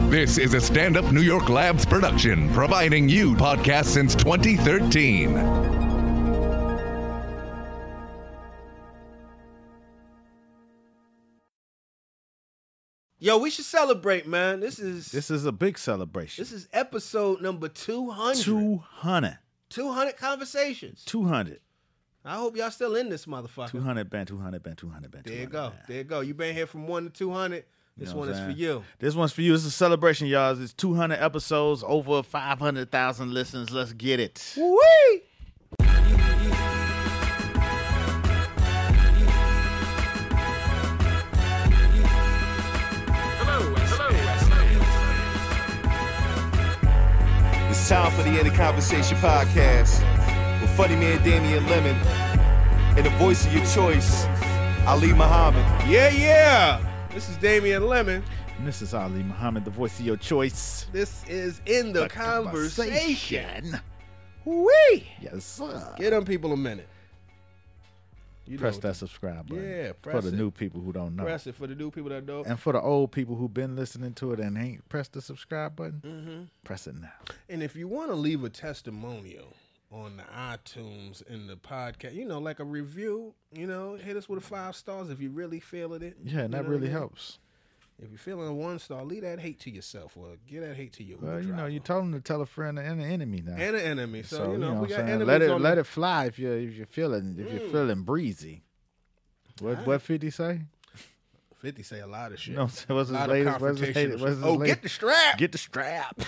This is a Stand Up New York Labs production, providing you podcasts since 2013. Yo, we should celebrate, man. This is a big celebration. This is episode number 200. 200. 200 conversations. 200. I hope y'all still in this motherfucker. 200 band, 200 band, 200 band. There you go. Man. There you go. You been here from 1 to 200. This one is for you. This one's for you. It's a celebration, y'all. It's 200 episodes, over 500,000 listens. Let's get it. Woo-wee! It's time for the End of Conversation podcast with Funny Man Damian Lemon and the voice of your choice, Ali Muhammad. Yeah. This is Damian Lemon. And this is Ali Muhammad, the voice of your choice. This is In the Conversation. Woo-wee! Yes, sir. Give them people a minute. Press that subscribe button. Yeah, for the new people who don't know. Press it for the new people that don't. And for the old people who've been listening to it and ain't pressed the subscribe button, press it now. And if you want to leave a testimonial on the iTunes and the podcast, like a review, hit us with 5 stars if you really feeling it. Yeah, and that really helps. If you're feeling a 1 star, leave that hate to yourself or give that hate to your Uber Well, driver. you told them to tell a friend and an enemy now. And an enemy. So we got saying? enemies Let it fly if you're feeling breezy. What 50 say? 50 say a lot of shit. What's his latest? Get the strap. Get the strap.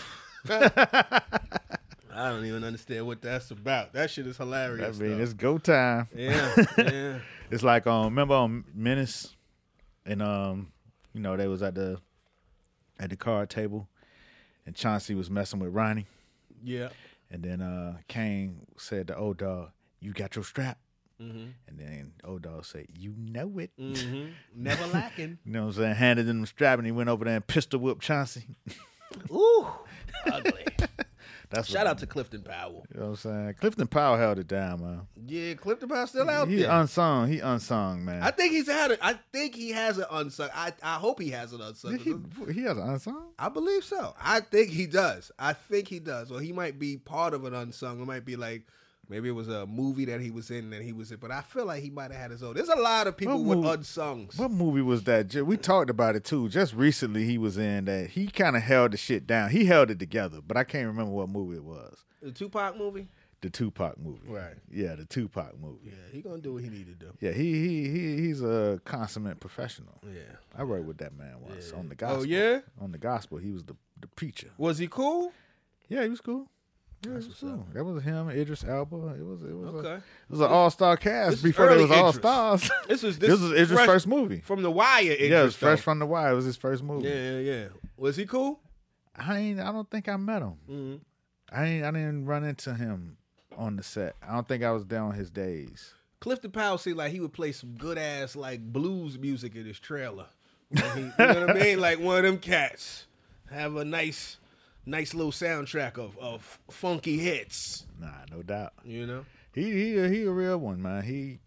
I don't even understand what that's about. That shit is hilarious. It's go time. Yeah. It's like remember on Menace, and they was at the card table, and Chauncey was messing with Ronnie. Yeah. And then Kane said to Old Dog, "You got your strap." Mm-hmm. And then Old Dog said, "You know it." Mm-hmm. Never lacking. You know what I'm saying? Handed him the strap, and he went over there and pistol whipped Chauncey. Ooh, ugly. Shout out to Clifton Powell. You know what I'm saying? Clifton Powell held it down, man. Yeah, Clifton Powell still out there. He unsung, man. I think he has an unsung. I hope he has an unsung. He has an unsung? I believe so. I think he does. Or he might be part of an unsung. It might be like, maybe it was a movie that he was in and he was in. But I feel like he might have had his own. There's a lot of people with unsungs. What movie was that? We talked about it too. Just recently he was in that. He kind of held the shit down. He held it together, but I can't remember what movie it was. The Tupac movie? The Tupac movie. Right. Yeah, the Tupac movie. Yeah, he gonna do what he need to do. Yeah, he's a consummate professional. Yeah. I wrote with that man once on the gospel. Oh, yeah? On the gospel. He was the preacher. Was he cool? Yeah, he was cool. Yeah, it was cool. That was him, Idris Elba. It was okay. It was an all-star cast before there was all-stars. This was Idris' first movie. From The Wire, Idris. Yeah, it was fresh from The Wire. It was his first movie. Yeah. Was he cool? I don't think I met him. Mm-hmm. I didn't run into him on the set. I don't think I was there on his days. Clifton Powell seemed like he would play some good-ass like blues music in his trailer. You know what I mean? Like one of them cats. Have a nice little soundtrack of funky hits. Nah, no doubt. You know? He a real one, man. He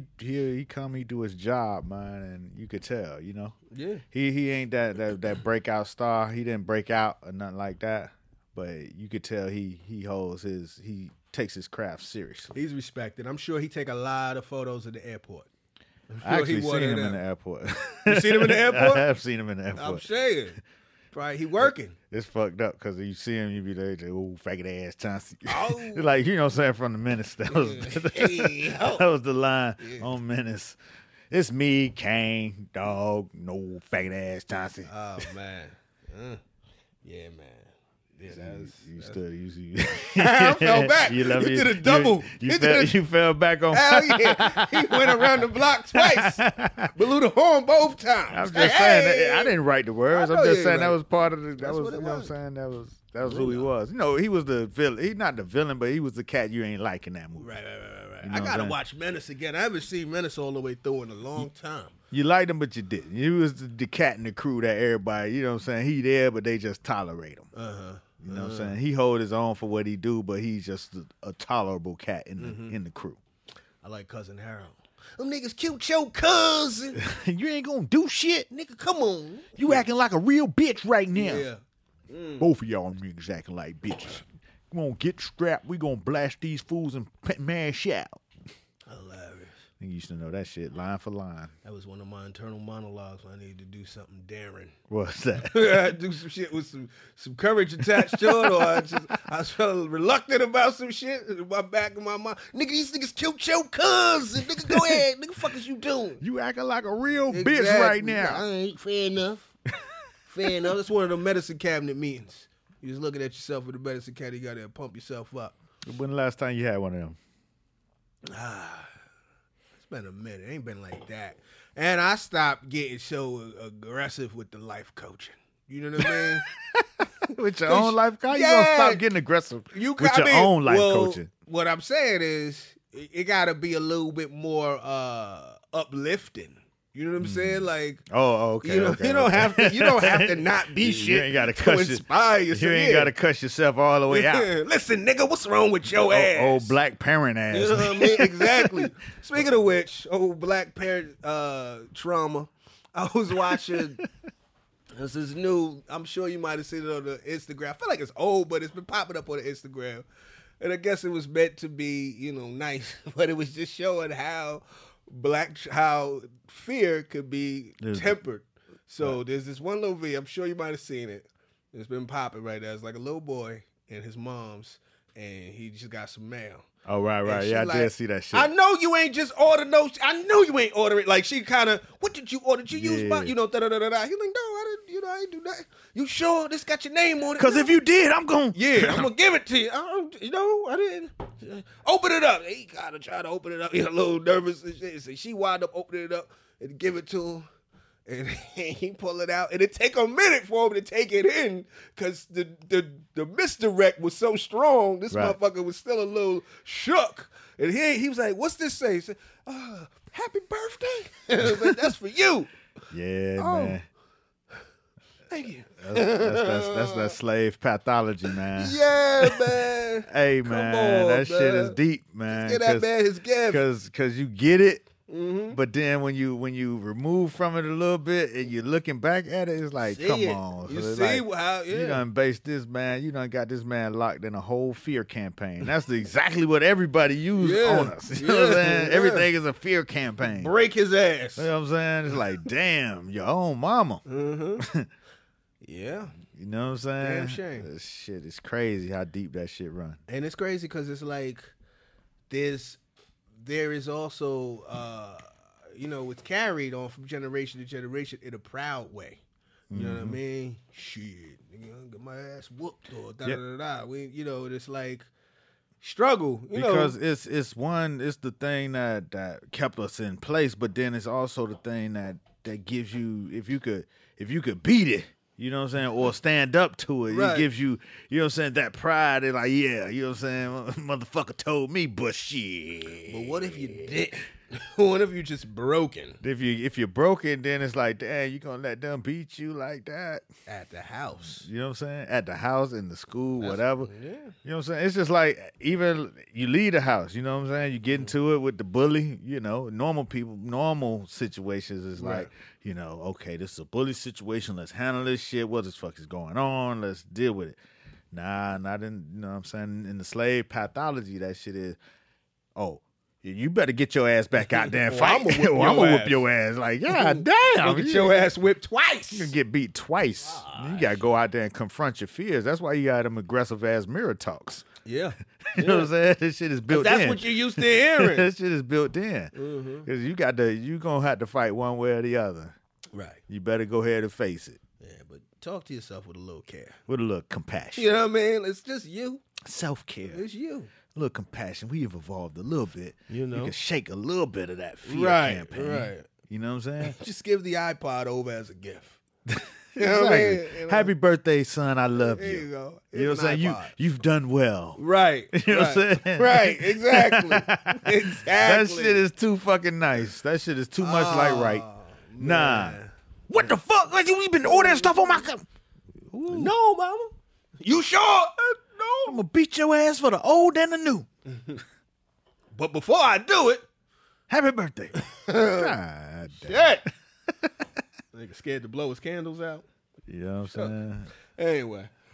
do his job, man, and you could tell, Yeah. He ain't that breakout star. He didn't break out or nothing like that. But you could tell he takes his craft seriously. He's respected. I'm sure he take a lot of photos at the airport. I actually seen him in the airport. You seen him in the airport? I have seen him in the airport. I'm saying. Probably he working. It's fucked up because you see him, you be like, "Oh, faggot ass Chauncey." Oh. Like, what I'm saying, from the Menace. That was the line on Menace. It's me, Kane, dog, no faggot ass Chauncey. Oh, man. Yeah, man. Yeah, I fell back. He did a double. You fell back on. Hell yeah. He went around the block twice. Blew the horn both times. I'm just saying, I didn't write the words. I'm just saying that was part of the, That's what it was. That was who he was. He was the villain. He's not the villain, but he was the cat you ain't like in that movie. Right. I gotta watch Menace again. I haven't seen Menace all the way through in a long time. You liked him, but you didn't. You was the cat in the crew that everybody, you know what I'm saying, he there, but they just tolerate him. You know what I'm saying? He hold his own for what he do, but he's just a tolerable cat in the crew. I like Cousin Harold. Them niggas killed your cousin. You ain't gonna do shit. Nigga, come on. You acting like a real bitch right now. Yeah. Both of y'all niggas acting like bitches. Come on, get strapped. We gonna blast these fools and mash out. Hilarious. You used to know that shit line for line. That was one of my internal monologues when I needed to do something daring. What's that? I do some shit with some courage attached to it, or I was feeling reluctant about some shit in my back of my mind. Nigga, these niggas killed your cuz. Nigga, go ahead. Nigga, fuck is you doing? You acting like a real bitch right now. I ain't fair enough. Fair enough. That's one of the medicine cabinet meetings. You just looking at yourself with the medicine cabinet, you gotta pump yourself up. When the last time you had one of them? It's been a minute. It ain't been like that. And I stopped getting so aggressive with the life coaching. You know what I mean? With your own life coaching? You gonna stop getting aggressive with your own life coaching. What I'm saying is, it gotta be a little bit more uplifting. You know what I'm saying? Like, okay. You don't have to not be shit. You ain't gotta to inspire yourself. You ain't gotta cuss yourself all the way out. Listen, nigga, what's wrong with your ass? Old black parent ass. You know what I mean? Exactly. Speaking of which, old black parent trauma. I was watching. This is new. I'm sure you might have seen it on the Instagram. I feel like it's old, but it's been popping up on the Instagram. And I guess it was meant to be, nice, but it was just showing how fear could be tempered. So there's this one little video. I'm sure you might have seen it. It's been popping right now. It's like a little boy and his mom's, and he just got some mail. Oh, right. Yeah, I did see that shit. I know you ain't just ordered no. I know you ain't order it. Like, she kind of, what did you order? Did you use my, da-da-da-da-da. He's like, no, I didn't, I ain't do that. You sure this got your name on it? Because if you did, I'm going to. Yeah, I'm going to give it to you. I didn't. Open it up. He got to try to open it up. He's a little nervous and shit. So she wound up opening it up and give it to him. And he pull it out, and it take a minute for him to take it in, because the misdirect was so strong. This motherfucker was still a little shook, and he was like, "What's this say?" He said, "Happy birthday." And I was like, "That's for you." Yeah, man. Thank you. That's that slave pathology, man. Yeah, man. Hey, man, that shit is deep, man. Get that man his gift, because you get it. Mm-hmm. But then when you remove from it a little bit and you're looking back at it, it's like, come on. You so see like, how, you done based this man, you done got this man locked in a whole fear campaign. That's exactly what everybody used on us. You know what I'm saying? Yeah. Everything is a fear campaign. Break his ass. You know what I'm saying? It's like, damn, your own mama. Mm-hmm. Yeah. You know what I'm saying? Damn shame. This shit is crazy how deep that shit run. And it's crazy because it's like there is also, it's carried on from generation to generation in a proud way. You know what I mean? Shit, nigga, get my ass whooped or da-da-da-da. It's like struggle. Because it's the thing that kept us in place, but then it's also the thing that gives you, if you could beat it, you know what I'm saying, or stand up to it. Right. It gives you, you know what I'm saying, that pride. It's like, yeah, you know what I'm saying, motherfucker told me, but shit. But what if you did? What if you just broken? If you're broken, then it's like, damn, you gonna let them beat you like that? At the house. You know what I'm saying? At the house, in the school, whatever. Yeah. You know what I'm saying? It's just like, even you leave the house, you know what I'm saying? You get into it with the bully, normal situations is like, okay, this is a bully situation. Let's handle this shit. What the fuck is going on? Let's deal with it. Nah, not in, you know what I'm saying? In the slave pathology, that shit is, you better get your ass back out there and fight. I'm gonna whoop your ass. Like, damn. Get your ass whipped twice. You're gonna get beat twice. You gotta go out there and confront your fears. That's why you got them aggressive ass mirror talks. Yeah. You know what I'm saying? This shit is built in. That's what you're used to hearing. That shit is built in. Because you gonna have to fight one way or the other. Right. You better go ahead and face it. Yeah, but talk to yourself with a little care. With a little compassion. You know what I mean? It's just you. Self-care. It's you. A little compassion. We have evolved a little bit. You can shake a little bit of that fear campaign. Right. You know what I'm saying? Just give the iPod over as a gift. You know what I mean? Happy birthday, son. I love you. There you go. You know what I'm saying? You've done well. Right. You know what I'm saying? Right. Exactly. That shit is too fucking nice. That shit is too much like right. Nah. What the fuck? Like, you been ordering stuff on my No, mama. You sure? No. I'm gonna beat your ass for the old and the new. But before I do it, happy birthday. God damn. Nigga scared to blow his candles out. You know what I'm saying? Anyway,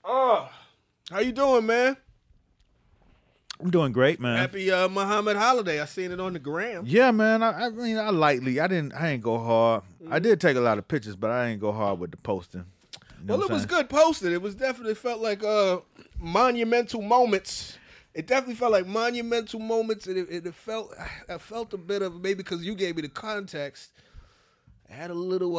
Oh, how you doing, man? I'm doing great, man. Happy Muhammad holiday. I seen it on the gram. Yeah, man. I mean, I didn't go hard. I did take a lot of pictures, but I didn't go hard with the posting. You know Well, what it was I'm good posted. It was definitely felt like monumental moments. It definitely felt like monumental moments, and it felt I felt a bit of maybe because you gave me the context. It had a little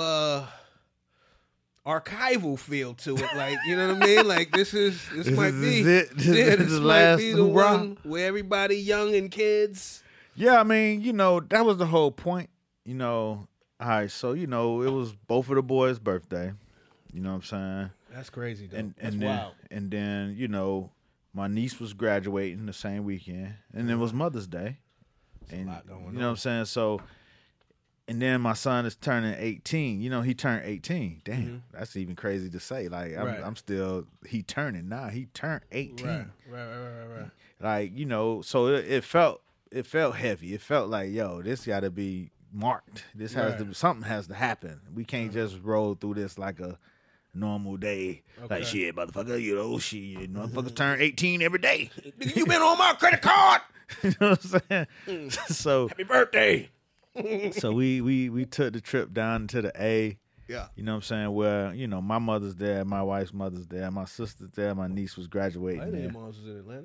archival feel to it, like you know what I mean. Like this might be it. this the might last be the hurrah. one where everybody young and kids. Yeah, I mean, that was the whole point. All right, so it was both of the boys' birthday. You know what I'm saying? That's crazy, though. And That's then, wild. And then, my niece was graduating the same weekend, and it was Mother's Day. There's a lot going on. You know what I'm saying? So, and then my son is turning 18. He turned 18. Damn, that's even crazy to say. Like, I'm still, he turning now. He turned 18. Right. Like, so it felt heavy. It felt like, yo, this got to be marked. This has to, something has to happen. We can't just roll through this like a normal day. Okay. Like, shit, motherfucker, motherfuckers turn 18 every day. You been on my credit card? You know what I'm saying? So Happy birthday. so we took the trip down to the A. Yeah. You know what I'm saying? Where, my mother's there, my wife's mother's there, my sister's there, my niece was graduating I didn't know there. your mom's was in Atlanta.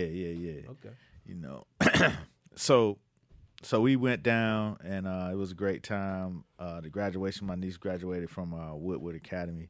Yeah. Okay. So we went down, and it was a great time. The graduation, my niece graduated from Woodward Academy.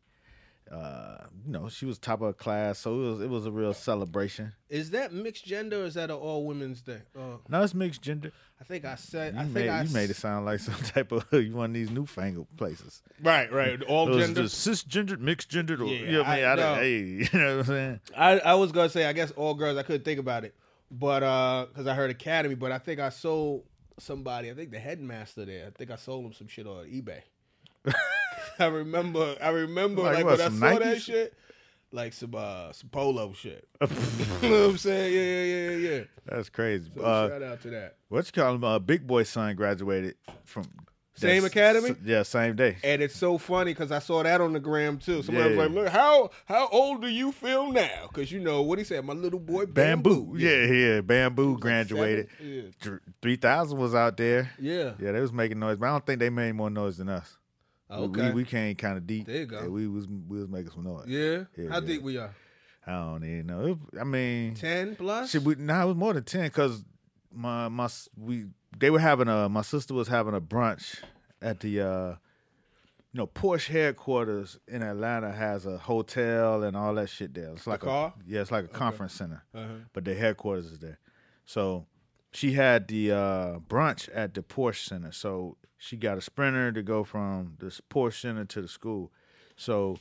She was top of her class, so it was a real celebration. Is that mixed gender or is that an all women's thing? No, it's mixed gender. I think I said. You made it sound like some type of one of these newfangled places. Right. All It was gender. just cisgendered, mixed gendered. Yeah, You know what I'm saying? I was gonna say I guess all girls. I couldn't think about it, but because I heard Academy, but I think I sold somebody. I think the headmaster there. I think I sold him some shit on eBay. I remember like when I saw Nikes? that shit, like some polo shit. You know what I'm saying? Yeah. That's crazy. So shout out to that. What you call him? Big Boy's son graduated from Same academy? Yeah, same day. And it's so funny because I saw that on the gram too. Somebody Yeah. was like, "Look, how old do you feel now?" Because what he said, my little boy Bamboo. Yeah. Bamboo graduated. 7? Yeah. 3,000 was out there. Yeah. Yeah, they was making noise, but I don't think they made more noise than us. Okay. We came kind of deep. There you go. Yeah, we was making some noise. Yeah. Yeah, How yeah. deep we are? I don't even know. I mean, 10 plus? it was more than 10 because they were having my sister was having a brunch at the Porsche headquarters in Atlanta has a hotel and all that shit there. It's like car? It's like a conference center, Uh-huh. but their headquarters is there. So she had the brunch at the Porsche Center. So she got a Sprinter to go from the Porsche Center to the school. So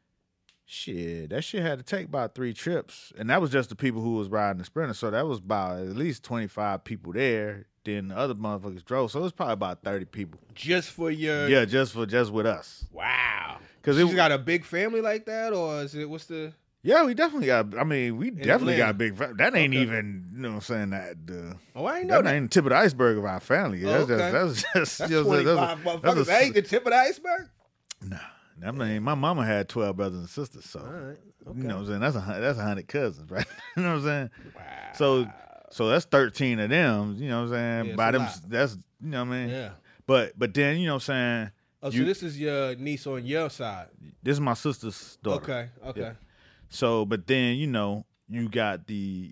that shit had to take about 3 trips. And that was just the people who was riding the Sprinter. So that was about at least 25 people there. Then the other motherfuckers drove. So it was probably about 30 people. Just for your... Yeah, just with us. Wow. 'Cause She's got a big family like that? Or is it... What's the... Yeah, we definitely got. I mean, we definitely Atlanta. got a big. That ain't even. You know what I'm saying? That. Oh, I ain't know That ain't the tip of the iceberg of our family. Oh, That's okay. just. That's you know, 25 motherfuckers. That ain't the tip of the iceberg? Nah, I mean, my mama had 12 brothers and sisters, so All right. you know what I'm saying. That's 100 cousins, right? You know what I'm saying? Wow. So that's 13 of them. You know what I'm saying? Yeah, By it's a them, lot. that's you know what I mean. Yeah. But then you know what I'm saying. Oh, so this is your niece on your side. This is my sister's daughter. Okay. Yeah. So, but then you got the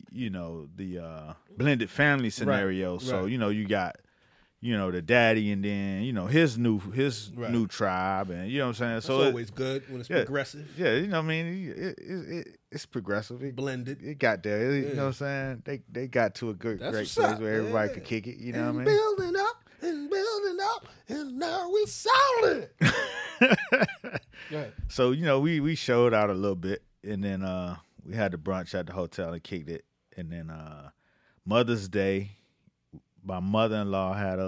blended family scenario. Right, So right. you got the daddy and then his new Right. new tribe, and you know what I'm saying. That's So always good when it's progressive. Yeah, you know what I mean. It's progressive. Blended. It got there. You know what I'm saying. They got to a great That's great what's place up. where everybody Yeah. could kick it. You know And what I mean. building up, and now we solid. Go ahead. So we showed out a little bit, and then we had the brunch at the hotel and kicked it, and then Mother's Day, my mother-in-law had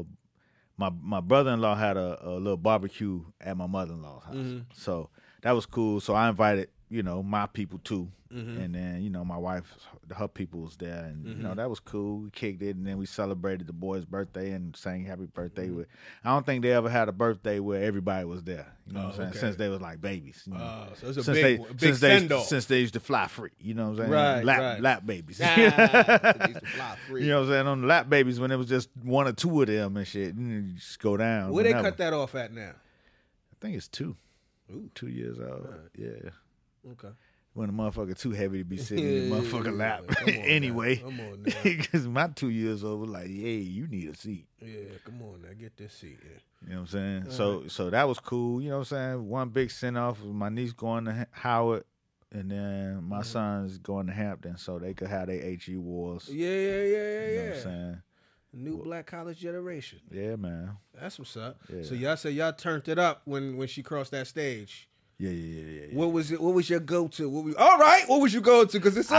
my brother-in-law had a little barbecue at my mother-in-law's house, so that was cool. So I invited you know, my people too. And then, you know, my wife, her people was there, and you know, that was cool. We kicked it, and then we celebrated the boy's birthday and sang happy birthday with. I don't think they ever had a birthday where everybody was there. You know what I'm saying? Okay. Since they was like babies. You know? So it's a since big send-off. Since they used to fly free. You know what I'm saying? Right, lap babies. They used to fly free. You know what I'm saying? On the lap babies, when it was just one or two of them and shit, and you just go down. Where they whenever. cut that off at now? I think it's 2. Ooh. 2 years old. Yeah. Okay. When the motherfucker too heavy to be sitting in the motherfucker lap. Come on Anyway. now. Come on now. Because my 2 years old was like, hey, you need a seat. Yeah, come on now. Get this seat. Yeah. You know what I'm saying? So that was cool. You know what I'm saying? One big send-off was my niece going to Howard, and then my son's going to Hampton so they could have their HE wars. Yeah. You know what I'm saying? New black college generation. Yeah, man. That's what's up. Yeah. So y'all say y'all turned it up when she crossed that stage. Yeah. What was it? What was your go-to? All right. What was your go-to? Because it's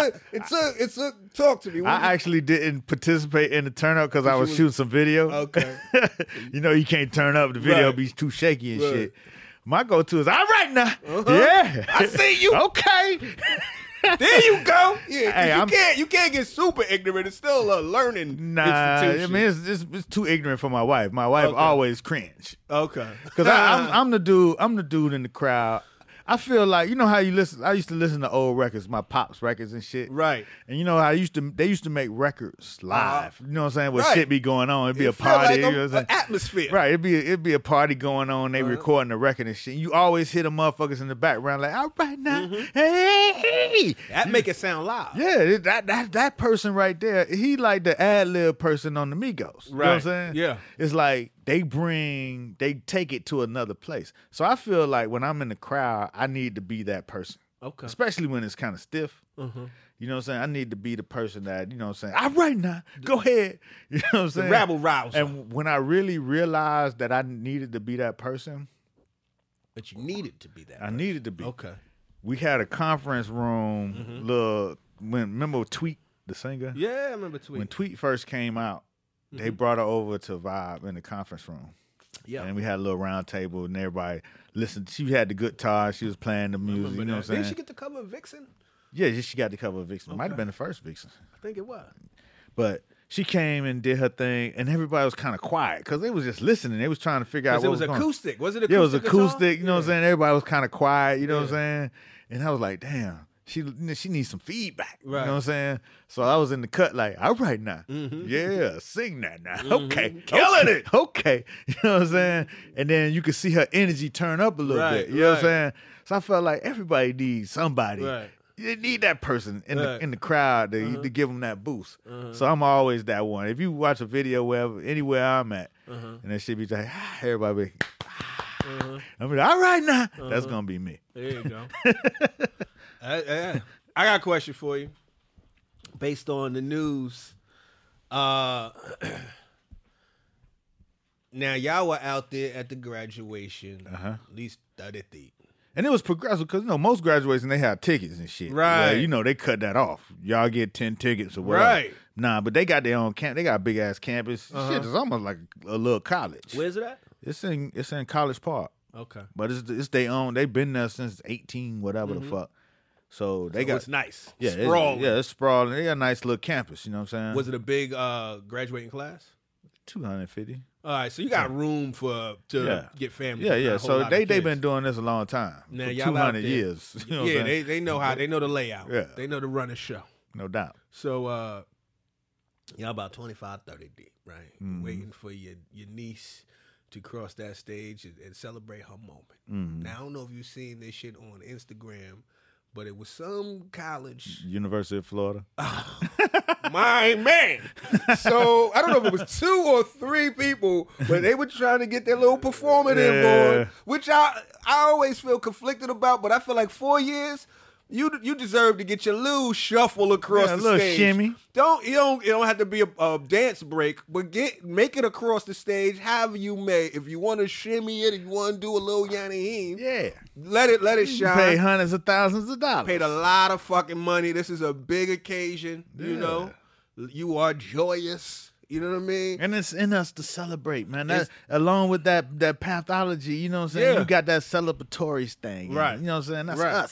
a talk to me. I actually didn't participate in the turn up because I was shooting some video. Okay. You know, you can't turn up. The video Right. be too shaky and Right. shit. My go-to is, all right now. Yeah. I see you. Okay. There you go. Yeah, 'cause Hey, you can't get super ignorant. It's still a learning Nah, institution. I mean, it's too ignorant for my wife. My wife always cringe. Okay. Because I'm the dude in the crowd. I feel like, you know how you listen. I used to listen to old records, my pops records and shit. Right. And you know how they used to make records live. You know what I'm saying? Where Right. shit be going on. It'd be It a feel party. like you know what I'm saying? an atmosphere. Right. It'd be a party going on. They recording the record and shit. You always hear the motherfuckers in the background like, all right now, hey. That make it sound loud. Yeah, that person right there, he like the ad-lib person on the Migos. You know what I'm Right. saying? Yeah. It's like they take it to another place. So I feel like when I'm in the crowd, I need to be that person. Okay. Especially when it's kind of stiff. You know what I'm saying? I need to be the person that, you know what I'm saying, all right now, go ahead. You know what I'm saying? rabble rouser. And when I really realized that I needed to be that person, But you needed to be that. I needed to be. Okay. We had a conference room, remember Tweet, the singer? Yeah, I remember tweeting. When Tweet first came out, they brought her over to Vibe in the conference room. Yeah. And we had a little round table and everybody listened. She had the guitar. She was playing the music. You know what I'm saying? Didn't she get to cover Vixen? Yeah, she got the cover of Vixen. It might have been the first Vixen. I think it was. But she came and did her thing, and everybody was kind of quiet because they was just listening. They was trying to figure out what It was going on. acoustic. Was it acoustic? Yeah, it was guitar? acoustic. You know what I'm saying? Everybody was kind of quiet. You know what I'm saying? And I was like, damn. She needs some feedback. Right. You know what I'm saying? So I was in the cut like, all right now. Yeah, sing that now. Okay. Killing it. Okay. You know what I'm saying? And then you could see her energy turn up a little Right, bit. You know what I'm right. saying? So I felt like everybody needs somebody. Right. You need that person in Right. the crowd to give them that boost. So I'm always that one. If you watch a video anywhere I'm at, and that shit be like, everybody be, I'm like, all right now. That's gonna be me. There you go. I got a question for you. Based on the news, now y'all were out there at the graduation. At least I did think. And it was progressive because, you know, most graduations, they have tickets and shit. Right. Well, you know, they cut that off. Y'all get 10 tickets or whatever. Right. Nah, but they got their own camp. They got a big-ass campus. Shit, it's almost like a little college. Where's it at? It's in College Park. Okay. But it's their own. They've been there since 18, whatever the fuck. So they got... It's nice. Yeah, Sprawling. it's sprawling. They got a nice little campus, you know what I'm saying? Was it a big graduating class? 250. All right, so you got room to get families. Yeah. A whole So lot of they've kids. been doing this a long time. Now, for y'all out 200 there. years. You know what I'm Yeah, saying? they know they know the layout. Yeah. They know to run a show. No doubt. So y'all about 25, 30 deep, right? Mm-hmm. Waiting for your niece to cross that stage and celebrate her moment. Mm-hmm. Now I don't know if you've seen this shit on Instagram, but it was some college. University of Florida. My man. So I don't know if it was 2 or 3 people, but they were trying to get their little performative Yeah. on, which I always feel conflicted about, but I feel like 4 years, you deserve to get your little shuffle across Yeah, a the little stage. shimmy. It don't have to be a dance break, but make it across the stage however you may. If you want to shimmy it, if you want to do a little Yanni Heem, Yeah. let it You shine. pay hundreds of thousands of dollars. Paid a lot of fucking money. This is a big occasion, you Yeah. know. You are joyous. You know what I mean? And it's in us to celebrate, man. That along with that pathology, you know what I'm saying? Yeah. You got that celebratory thing. Right. You know what I'm saying? That's Right. us.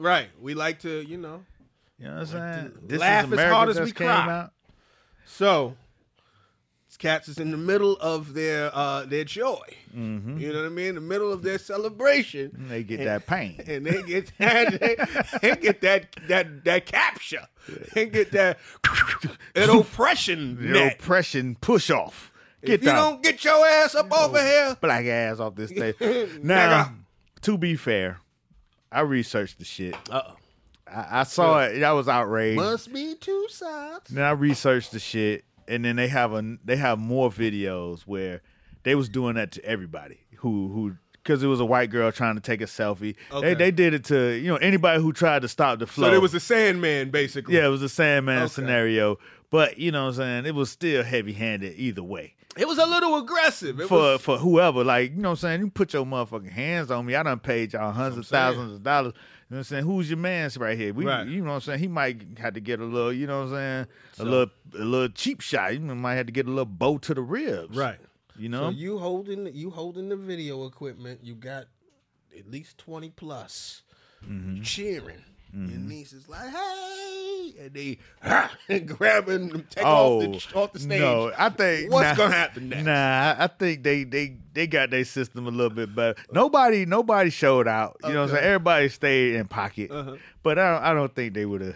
Right. We like to, You know what I'm saying? to This laugh is as America hard as just we came cry. out. So, these cats is in the middle of their joy. Mm-hmm. You know what I mean? In the middle of their celebration. And they get that pain. And they get they get that capture. They get that an oppression Your net. oppression push off. Get If you that don't get your ass up off of here. black ass off this stage. Now, to be fair, I researched the shit. Uh-oh. I saw it. I was outraged. Must be two sides. Then I researched the shit, and then they have more videos where they was doing that to everybody who because it was a white girl trying to take a selfie. Okay. They did it to anybody who tried to stop the flow. So there was a Sandman, basically. Yeah, it was a Sandman Okay. scenario, but you know what I'm saying, it was still heavy handed either way. It was a little aggressive. It For was, for whoever, like, you know what I'm saying, you put your motherfucking hands on me. I done paid y'all hundreds of thousands of dollars. You know what I'm saying? Who's your man's right here? Right. You know what I'm saying? He might have to get a little, you know what I'm saying, a little cheap shot. You might have to get a little bow to the ribs. right. You know? So you holding the video equipment, you got at least 20 plus cheering. Your niece is like, hey, and they grabbing them, take off the stage. No, I think What's gonna happen next? Nah, I think they got their system a little bit better. Nobody showed out. You know what I'm saying? Everybody stayed in pocket. But I don't think they would have.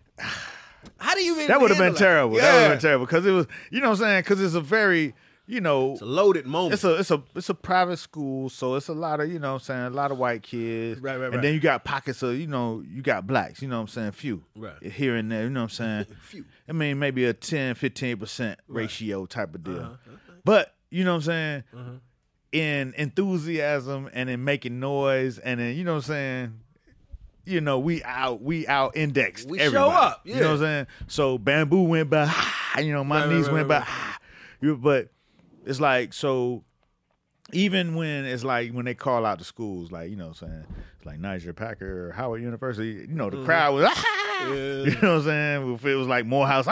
How do you even That would have been handle terrible. Yeah. That would have been terrible because it was, you know what I'm saying? Because it's a very, It's a loaded moment. it's a private school, so it's a lot of, you know what I'm saying, a lot of white kids. Right. And then you got pockets of, you got blacks, you know what I'm saying, few. Right. Here and there, you know what I'm saying? Few. I mean, maybe a 10-15% ratio type of deal. But, you know what I'm saying, in enthusiasm and in making noise and in, you know what I'm saying, we out indexed We everybody. show up, You know what I'm saying? So Bamboo went by, my niece went by, but it's like, so even when it's like when they call out the schools, like, you know what I'm saying, it's like Niger Packer or Howard University, the crowd was, you know what I'm saying? If it was like Morehouse,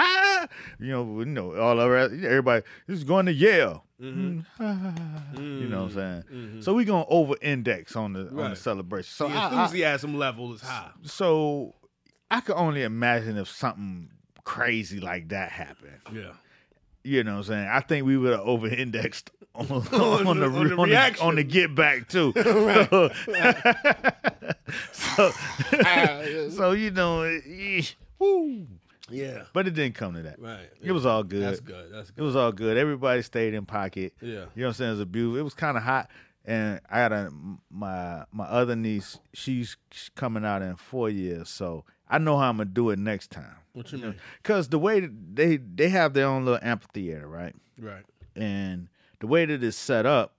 all over, everybody, this is going to Yale. You know what I'm saying? So we gonna over index on the celebration. So the enthusiasm level is high. So I could only imagine if something crazy like that happened. Yeah. You know what I'm saying? I think we would have over indexed on the reaction. on the get back too. So woo. Yeah. But it didn't come to that. Right. It was all good. That's good. That's It good. was all good. Everybody stayed in pocket. Yeah. You know what I'm saying? It was a beautiful. It was kind of hot. And I got my other niece, she's coming out in 4 years. So I know how I'm going to do it next time. What you mean? Because the way that they have their own little amphitheater, right? Right. And the way that it's set up,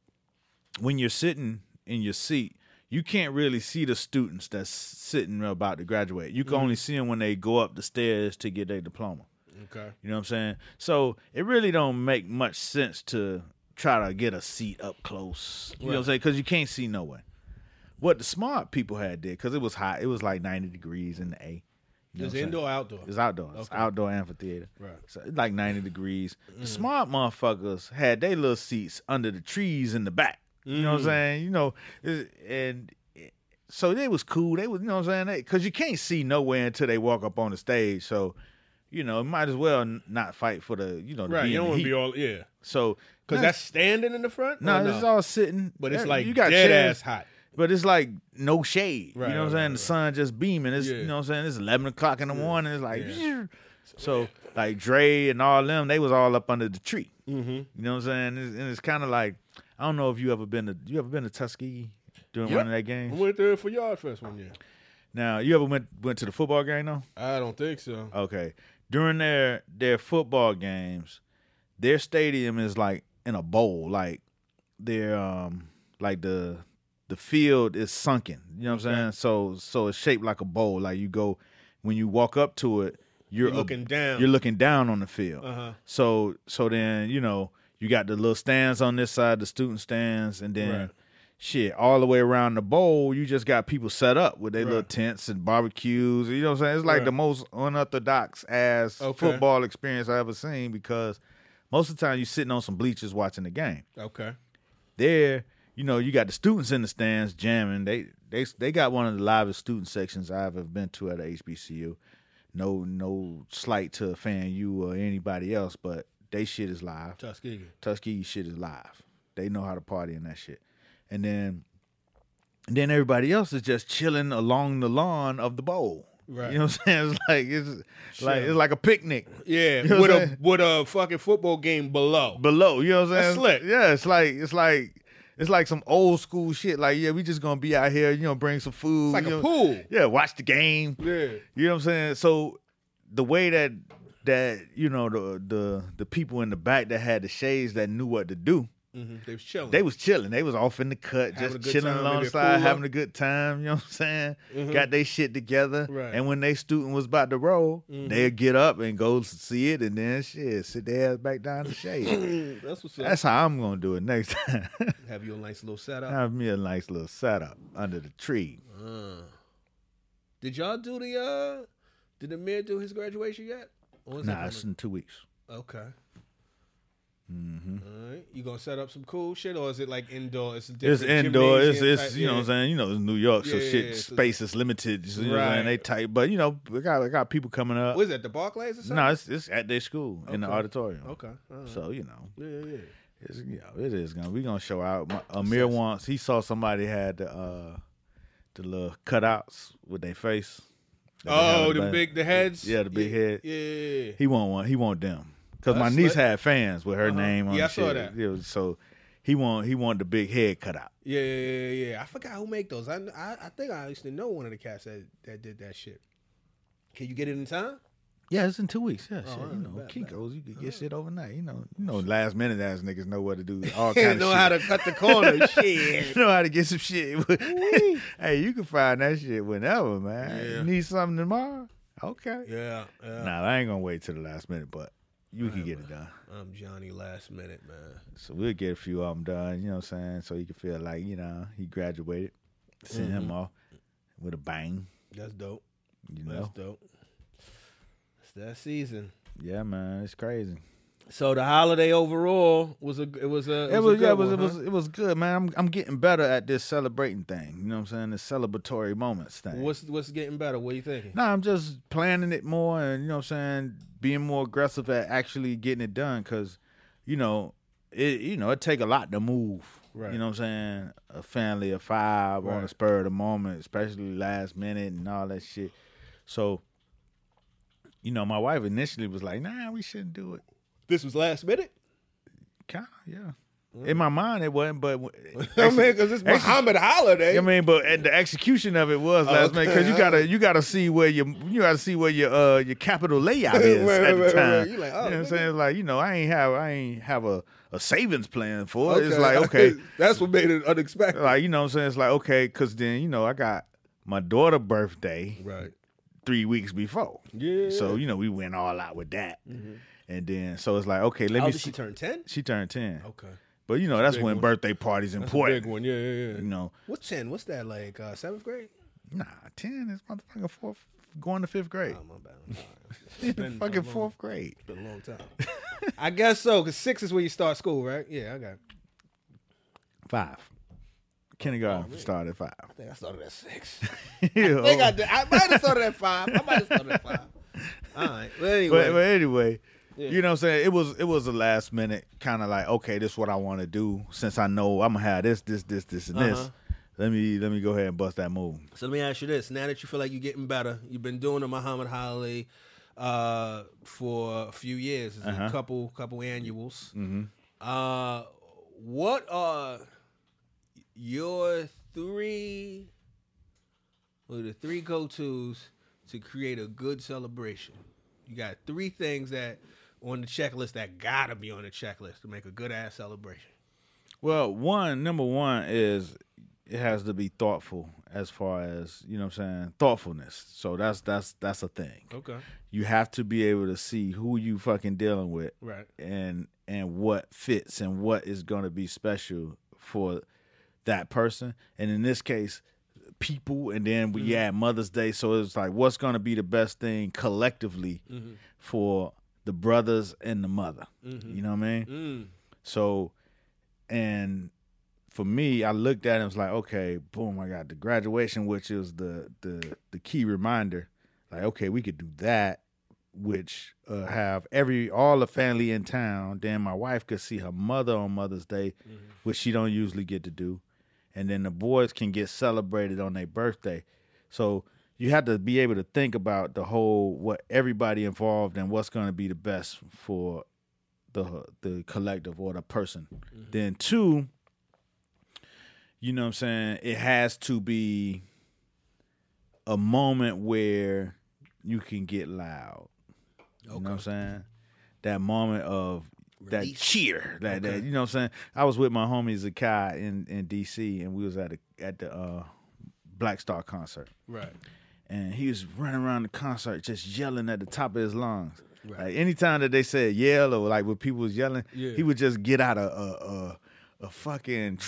when you're sitting in your seat, you can't really see the students that's sitting about to graduate. You can only see them when they go up the stairs to get their diploma. Okay. You know what I'm saying? So it really don't make much sense to try to get a seat up close. You know what I'm saying? Because you can't see no one. What the smart people had did, because it was hot. It was like 90 degrees in the A. You know Is what I'm indoor saying? or outdoor? It's outdoor. It's Okay. outdoor amphitheater. Right. So it's like 90 degrees. The smart motherfuckers had their little seats under the trees in the back. You know what I'm saying? So they was cool. They was, you know what I'm saying? Because you can't see nowhere until they walk up on the stage. So, might as well not fight for the, the Right. being You don't the want to heat. be all, yeah. So, Because that's standing in the front? no, Or it's all sitting. But it's Yeah, like you got dead chairs, ass hot. but it's like no shade. Right, you know what I'm right, saying? right, The sun just beaming. It's, Yeah. you know what I'm saying? It's 11 o'clock in the morning. It's like, Yeah. so like Dre and all them, they was all up under the tree. Mm-hmm. You know what I'm saying? And it's kind of like, I don't know if you ever been to Tuskegee during one of that I games? went there for Yard Fest one year. Now, you ever went to the football game though? I don't think so. Okay. During their football games, their stadium is like in a bowl. Like their like the field is sunken. You know what I'm saying? So it's shaped like a bowl. Like when you walk up to it, you're looking down. You're looking down on the field. Uh-huh. So then, you got the little stands on this side, the student stands, and then Right. shit, all the way around the bowl, you just got people set up with their little Right. tents and barbecues. You know what I'm saying? It's like Right. the most unorthodox ass Okay. football experience I ever seen, because most of the time you're sitting on some bleachers watching the game. Okay. There, you know, you got the students in the stands jamming. They got one of the livest student sections I've ever been to at a HBCU. No slight to FAMU or anybody else, but they shit is live. Tuskegee shit is live. They know how to party in that shit. And then everybody else is just chilling along the lawn of the bowl. Right. You know what I'm saying? It's like a picnic. Yeah, you know with a fucking football game below. Below, you know what I'm saying? That's slick. Yeah, it's like some old school shit. Like, yeah, we just gonna be out here, you know, bring some food. It's like a pool. Yeah, watch the game. Yeah. You know what I'm saying? So the way that you know the people in the back that had the shades that knew what to do. Mm-hmm. They was chilling. They was off in the cut, just chilling along the side, having a good time. You know what I'm saying? Mm-hmm. Got their shit together. Right. And when they student was about to roll, they'd get up and go see it, and then sit their ass back down the shade. That's what's up. That's how I'm gonna do it next time. Have you a nice little setup. Have me a nice little setup under the tree. Did y'all do did the mayor do his graduation yet? Nah, it's in 2 weeks. Okay. Mm-hmm. All right. You gonna set up some cool shit, or is it like indoor? It's indoor. It's type, you know what I'm saying. You know, it's New York, so space is limited. You know what I'm saying? They tight, but you know, we got people coming up. Was it the Barclays or something? No, it's at their school in the auditorium. Okay. Right. So you know, yeah. It is we gonna show out. Amir he saw somebody had the little cutouts with their face. The heads. Yeah, the big head. Yeah. He want them. Because my niece had fans with her name on the shit. I saw that. Yeah, so he want the big head cut out. Yeah. I forgot who make those. I think I used to know one of the cats that did that shit. Can you get it in time? Yeah, it's in 2 weeks. Yeah, shit. Right, You know, bet. Kinkos, you could get shit overnight. You know, last minute ass niggas know what to do. All kind of know shit. how to cut the corner. Shit. Know how to get some shit. Hey, you can find that shit whenever, man. Yeah. You need something tomorrow? Okay. Yeah. Nah, I ain't gonna wait till the last minute, but you can get it done. I'm Johnny last minute, man. So we'll get a few of them done, you know what I'm saying? So you can feel like, you know, he graduated. Send him off with a bang. That's dope. You know? That's dope. It's that season. Yeah, man, it's crazy. So the holiday overall was good, man. I'm getting better at this celebrating thing. You know what I'm saying? This celebratory moments thing. What's getting better? What are you thinking? Nah, I'm just planning it more, and you know what I'm saying, being more aggressive at actually getting it done. Cause it take a lot to move. Right. You know what I'm saying? A family of 5 on the spur of the moment, especially last minute and all that shit. So, you know, my wife initially was like, "Nah, we shouldn't do it." This was last minute? Kinda, yeah. In my mind, it wasn't, but I mean, because it's Muhammad holiday. I mean, but the execution of it was last minute because you gotta see where your capital layout is at the time. You like, you know what I'm saying? It's like, you know, I ain't have a savings plan for it. Okay. It's like, okay, that's what made it unexpected. like, you know what I'm saying? It's like, okay, because then, you know, I got my daughter's birthday 3 weeks before. Yeah. So, you know, we went all out with that. Mm-hmm. And then, so it's like, okay, let me see. She turned 10? She turned 10. Okay. But, you know, that's when birthday parties important. Big one, yeah. You know. What's 10? What's that, like 7th grade? Nah, 10 is motherfucking 4th, going to 5th grade. Oh, my bad. It's been fucking 4th grade. It's been a long time. I guess so, because 6 is when you start school, right? Yeah, I got it. 5. Kindergarten started at 5. I think I started at 6. I might have started at 5. All right. But anyway. But anyway, you know what I'm saying? It was a last minute kind of like, okay, this is what I want to do. Since I know I'm going to have this, and this. Let me go ahead and bust that move. So let me ask you this. Now that you feel like you're getting better, you've been doing the Muhammad holiday for a few years. It's a couple annuals. Mm-hmm. What are your the three go-tos to create a good celebration? You got 3 things that on the checklist that gotta be on the checklist to make a good ass celebration. Well, number one is it has to be thoughtful as far as, you know what I'm saying, thoughtfulness. So that's a thing. Okay. You have to be able to see who you fucking dealing with. Right. And what fits and what is going to be special for that person. And in this case, people, and then we add Mother's Day. So it's like, what's going to be the best thing collectively for the brothers and the mother? You know what I mean? So, and for me, I looked at it and was like, okay, boom, I got the graduation, which is the key reminder. Like, okay, we could do that, which have all the family in town. Then my wife could see her mother on Mother's Day, which she don't usually get to do. And then the boys can get celebrated on their birthday. So you have to be able to think about what everybody involved and what's going to be the best for the collective or the person. Then 2, you know what I'm saying, it has to be a moment where you can get loud. You know what I'm saying? That moment of that cheer. That you know what I'm saying? I was with my homie Zakai in DC, and we was at the Black Star concert. Right. And he was running around the concert just yelling at the top of his lungs. Right. Like anytime that they said yell or like when people was yelling, he would just get out a fucking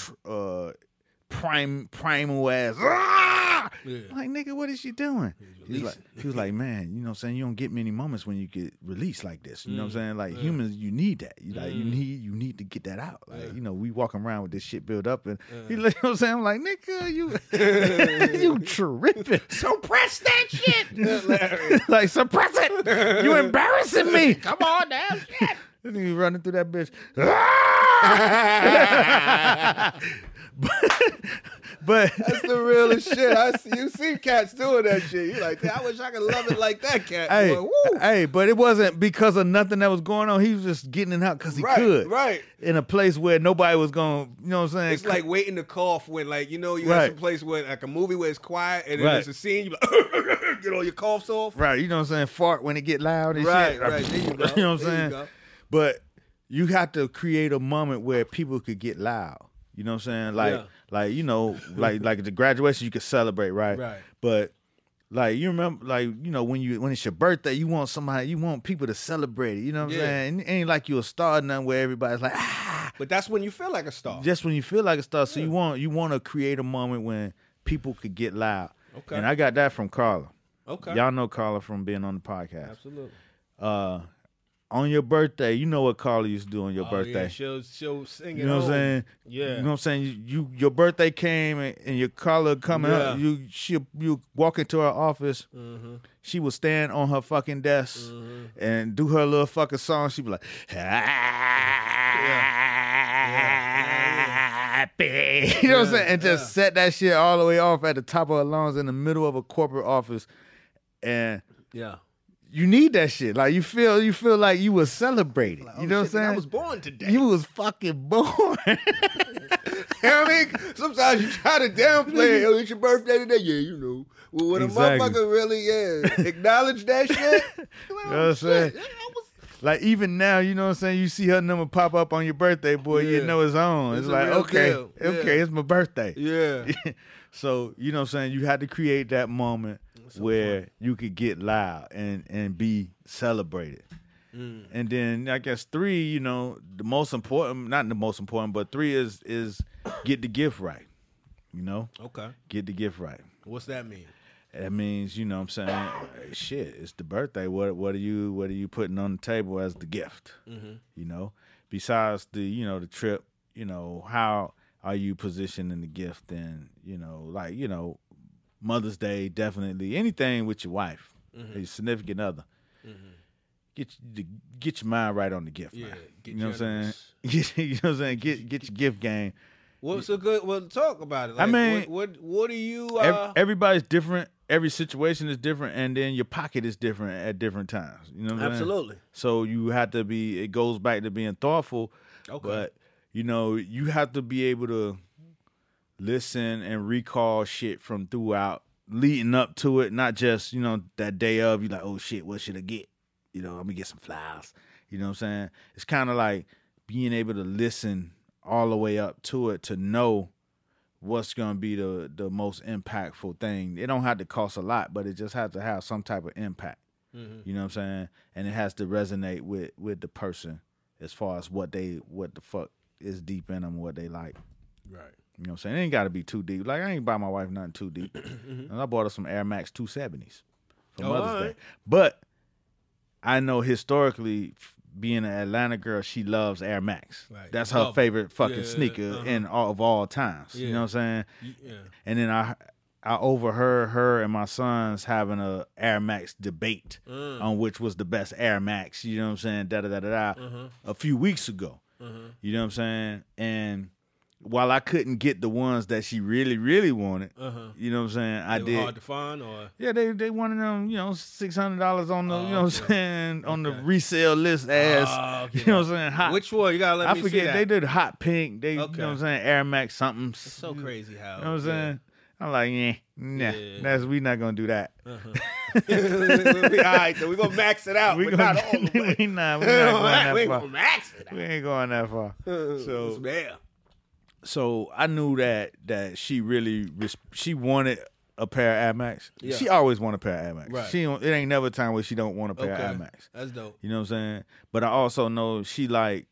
primal ass. Yeah. Like, nigga, what is she doing? He was like, man, you know what I'm saying? You don't get many moments when you get released like this. You know what I'm saying? Like humans, you need that. You need to get that out. Like, you know, we walking around with this shit built up, and you know what I'm saying? I'm like, nigga, you tripping. Suppress that shit. Like, suppress it. You embarrassing me. Come on now, shit. This nigga running through that bitch. But that's the realest shit. You see cats doing that shit. You like, I wish I could love it like that cat. Hey, boy. Woo. Hey, but it wasn't because of nothing that was going on. He was just getting it out because he could. Right. In a place where nobody was going, you know what I'm saying? It's like waiting to cough when, like, you know, you have some place where, like a movie where it's quiet and then there's a scene, you like, get all your coughs off. Right. You know what I'm saying? Fart when it get loud and shit. Right. There you go. You know what I'm saying? But you have to create a moment where people could get loud. You know what I'm saying? Like you know, like the graduation you could celebrate, right? Right. But like you remember, like, you know, when it's your birthday, you want people to celebrate it. You know what I'm saying? It ain't like you a star or nothing where everybody's like, ah. But that's when you feel like a star. Just when you feel like a star. So you want to create a moment when people could get loud. Okay. And I got that from Carla. Okay. Y'all know Carla from being on the podcast. Absolutely. On your birthday, you know what Carla used to do on your birthday. Yeah, she'll sing it. You know what I'm saying? Yeah. You know what I'm saying? Your birthday came and your Carla coming up. You walk into her office. Mm-hmm. She would stand on her fucking desk and do her little fucking song. She'd be like, happy. You know what I'm saying? And just set that shit all the way off at the top of her lungs in the middle of a corporate office. And you need that shit. Like, you feel like you was celebrating. Like, you know what I'm saying? I was born today. You was fucking born. You know what I mean? Sometimes you try to downplay it. Oh, it's your birthday today. Yeah, you know. Well, when a motherfucker really acknowledge that shit, like, you know what I'm saying? Like, even now, you know what I'm saying? You see her number pop up on your birthday, boy, you know it's on. It's like, okay, it's my birthday. Yeah. So, you know what I'm saying? You had to create that moment where you could get loud and be celebrated. And then I guess 3, you know, the most important, not the most important, but 3 is get the gift right. You know? Okay. Get the gift right. What's that mean? That means, you know what I'm saying, shit, it's the birthday. What are you putting on the table as the gift? Mm-hmm. You know? Besides the, you know, the trip, you know, how are you positioning the gift? And, you know, like, you know, Mother's Day, definitely. Anything with your wife, your significant other. Mm-hmm. Get your mind right on the gift. Yeah, you know what I'm saying? You know what I'm saying? Get your gift game. What's so good? Well, talk about it. Like, I mean, what do you? Everybody's different. Every situation is different, and then your pocket is different at different times. You know what I'm saying? Absolutely. So you have to be. It goes back to being thoughtful. Okay. But you know, you have to be able to listen and recall shit from throughout, leading up to it, not just, you know, that day of, you like, oh shit, what should I get? You know, I'm gonna get some flowers. You know what I'm saying? It's kind of like being able to listen all the way up to it to know what's gonna be the most impactful thing. It don't have to cost a lot, but it just has to have some type of impact. Mm-hmm. You know what I'm saying? And it has to resonate with the person as far as what the fuck is deep in them, what they like. Right. You know what I'm saying? It ain't got to be too deep. Like, I ain't buy my wife nothing too deep. And I bought her some Air Max 270s for Mother's Day. But I know historically, being an Atlanta girl, she loves Air Max. Right. That's her favorite fucking sneaker of all times. Yeah. You know what I'm saying? Yeah. And then I overheard her and my sons having a Air Max debate on which was the best Air Max, you know what I'm saying, a few weeks ago. You know what I'm saying? And while I couldn't get the ones that she really, really wanted, you know what I'm saying, I did. Hard to find, or yeah, they wanted them, $600 on the, you know what I'm saying, on the resale list as, you know what I'm saying, hot. Which one? You gotta let me see I forget. that. They did hot pink. They, you know what I'm saying, Air Max something. It's so crazy how. You know what I'm saying? I'm like, we not gonna do that. All right, so we're gonna max it out, but not all the way. We're not going that We far. gonna max it out. We ain't going that far. So I knew that she really she wanted a pair of Air Max. Yeah. She always wanted a pair of Air Max. Right. It ain't never a time where she don't want a pair of Air Max. That's dope. You know what I'm saying? But I also know she like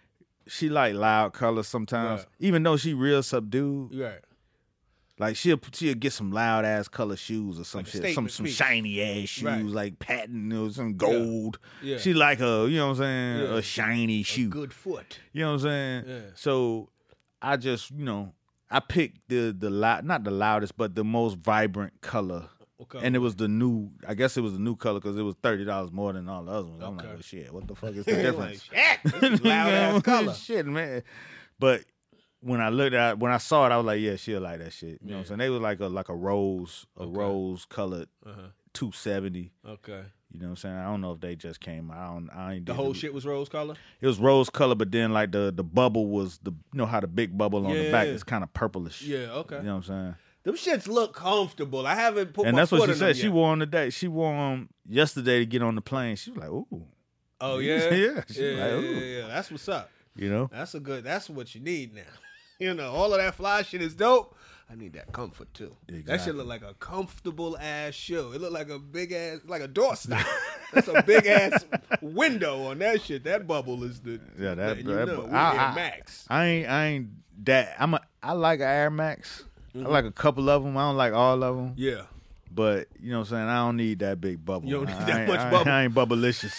loud colors sometimes, Right. even though she real subdued. Right. Like she'll get some loud ass color shoes or some Like a shit, statement some piece. shiny ass shoes Right. like patent or some gold. Yeah. She like a, you know what I'm saying, Yeah. a shiny shoe. Good foot. You know what I'm saying? Yeah. So I just, I picked the not the loudest, but the most vibrant color. Okay. And it was the new, I guess it was the new color because it was $30 more than all the other ones. I'm like, Okay. well, shit, what the fuck is the difference? Like, shit, this is loud ass color. Shit, man. But when I saw it, I was like, yeah, she'll like that shit. You know what I'm saying? They was like a rose colored 270. Okay. You know what I'm saying? I don't know if they just came out. I ain't The whole shit was rose color? It was rose color, but then like the bubble was how the big bubble on the back is kind of purplish. Yeah, okay. You know what I'm saying? Them shits look comfortable. I haven't put And my that's foot what she in them said. She yet. wore them today. She wore them yesterday to get on the plane. She was like, ooh. Oh, yeah? Yeah. She was like, ooh. Yeah. That's what's up. You know? That's what you need now. All of that fly shit is dope. I need that comfort too. That Exactly. shit look like a comfortable ass shoe. It look like a big ass, like a doorstop. That's a big ass window on that shit. That bubble is the that- we I- Air Max. I ain't that. I like an Air Max. I like a couple of them. I don't like all of them. Yeah. But you know what I'm saying? I don't need that big bubble. You don't need I that ain't- much I ain't- bubble. I ain't bubblicious.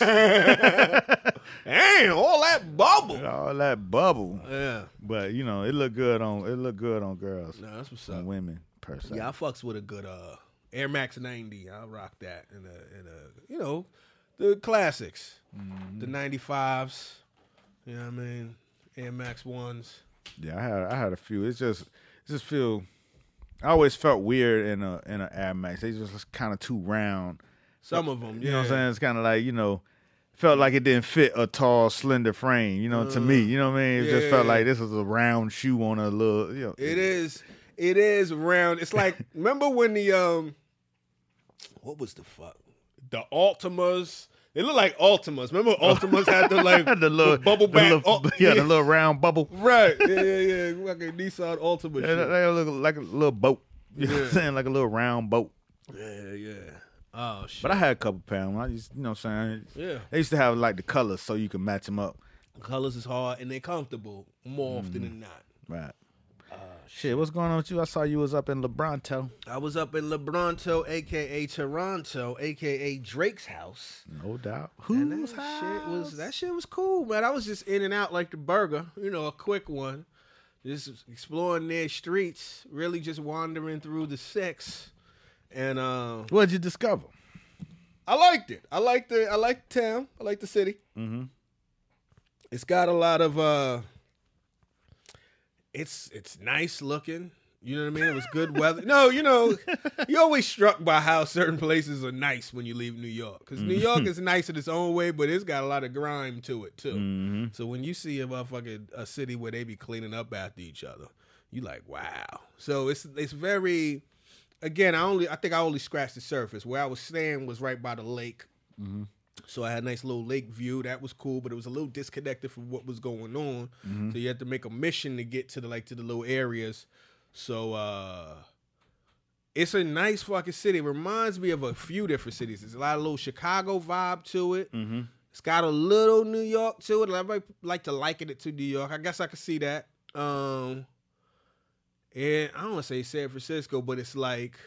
Damn, all that bubble. All that bubble. Yeah. But it look good on girls. No, that's what's and up. women per se. Yeah, I fucks with a good Air Max 90. I'll rock that in a the classics. The 95s. You know what I mean? Air Max 1s. Yeah, I had a few. It just feel. I always felt weird in a Air Max. They just kind of too round. Some of them, You know what I'm saying? It's kind of like, felt like it didn't fit a tall, slender frame, to me. You know what I mean? It just felt like this was a round shoe on a little, It is round. It's like, remember when the, what was the fuck? The Altimas. They look like Altimas. Remember Altimas had the like the little bubble back? the little round bubble. Right. Yeah. Like a Nissan Altima They shit. look like a little boat. You know what I'm saying? Like a little round boat. Yeah. Oh, shit. But I had a couple pounds. I just, you know what I'm saying? Yeah. They used to have like the colors so you can match them up. Colors is hard and they're comfortable more often than not. Right. Shit, what's going on with you? I saw you was up in Lebronto. I was up in Lebronto, a.k.a. Toronto, a.k.a. Drake's house. No doubt. And Who's that shit was cool, man. I was just in and out like the burger, a quick one. Just exploring their streets, really just wandering through the six. And What'd you discover? I liked it. I liked the town. I liked the city. Mm-hmm. It's got a lot of it's nice looking. You know what I mean? It was good weather. No, you're always struck by how certain places are nice when you leave New York. Because New York is nice in its own way, but it's got a lot of grime to it, too. Mm-hmm. So when you see a city where they be cleaning up after each other, you like, wow. So it's very, again, I think I only scratched the surface. Where I was staying was right by the lake. Mm-hmm. So I had a nice little lake view. That was cool, but it was a little disconnected from what was going on. Mm-hmm. So you had to make a mission to get to the little areas. So it's a nice fucking city. It reminds me of a few different cities. There's a lot of little Chicago vibe to it. Mm-hmm. It's got a little New York to it. I might like to liken it to New York. I guess I could see that. And I don't want to say San Francisco, but it's like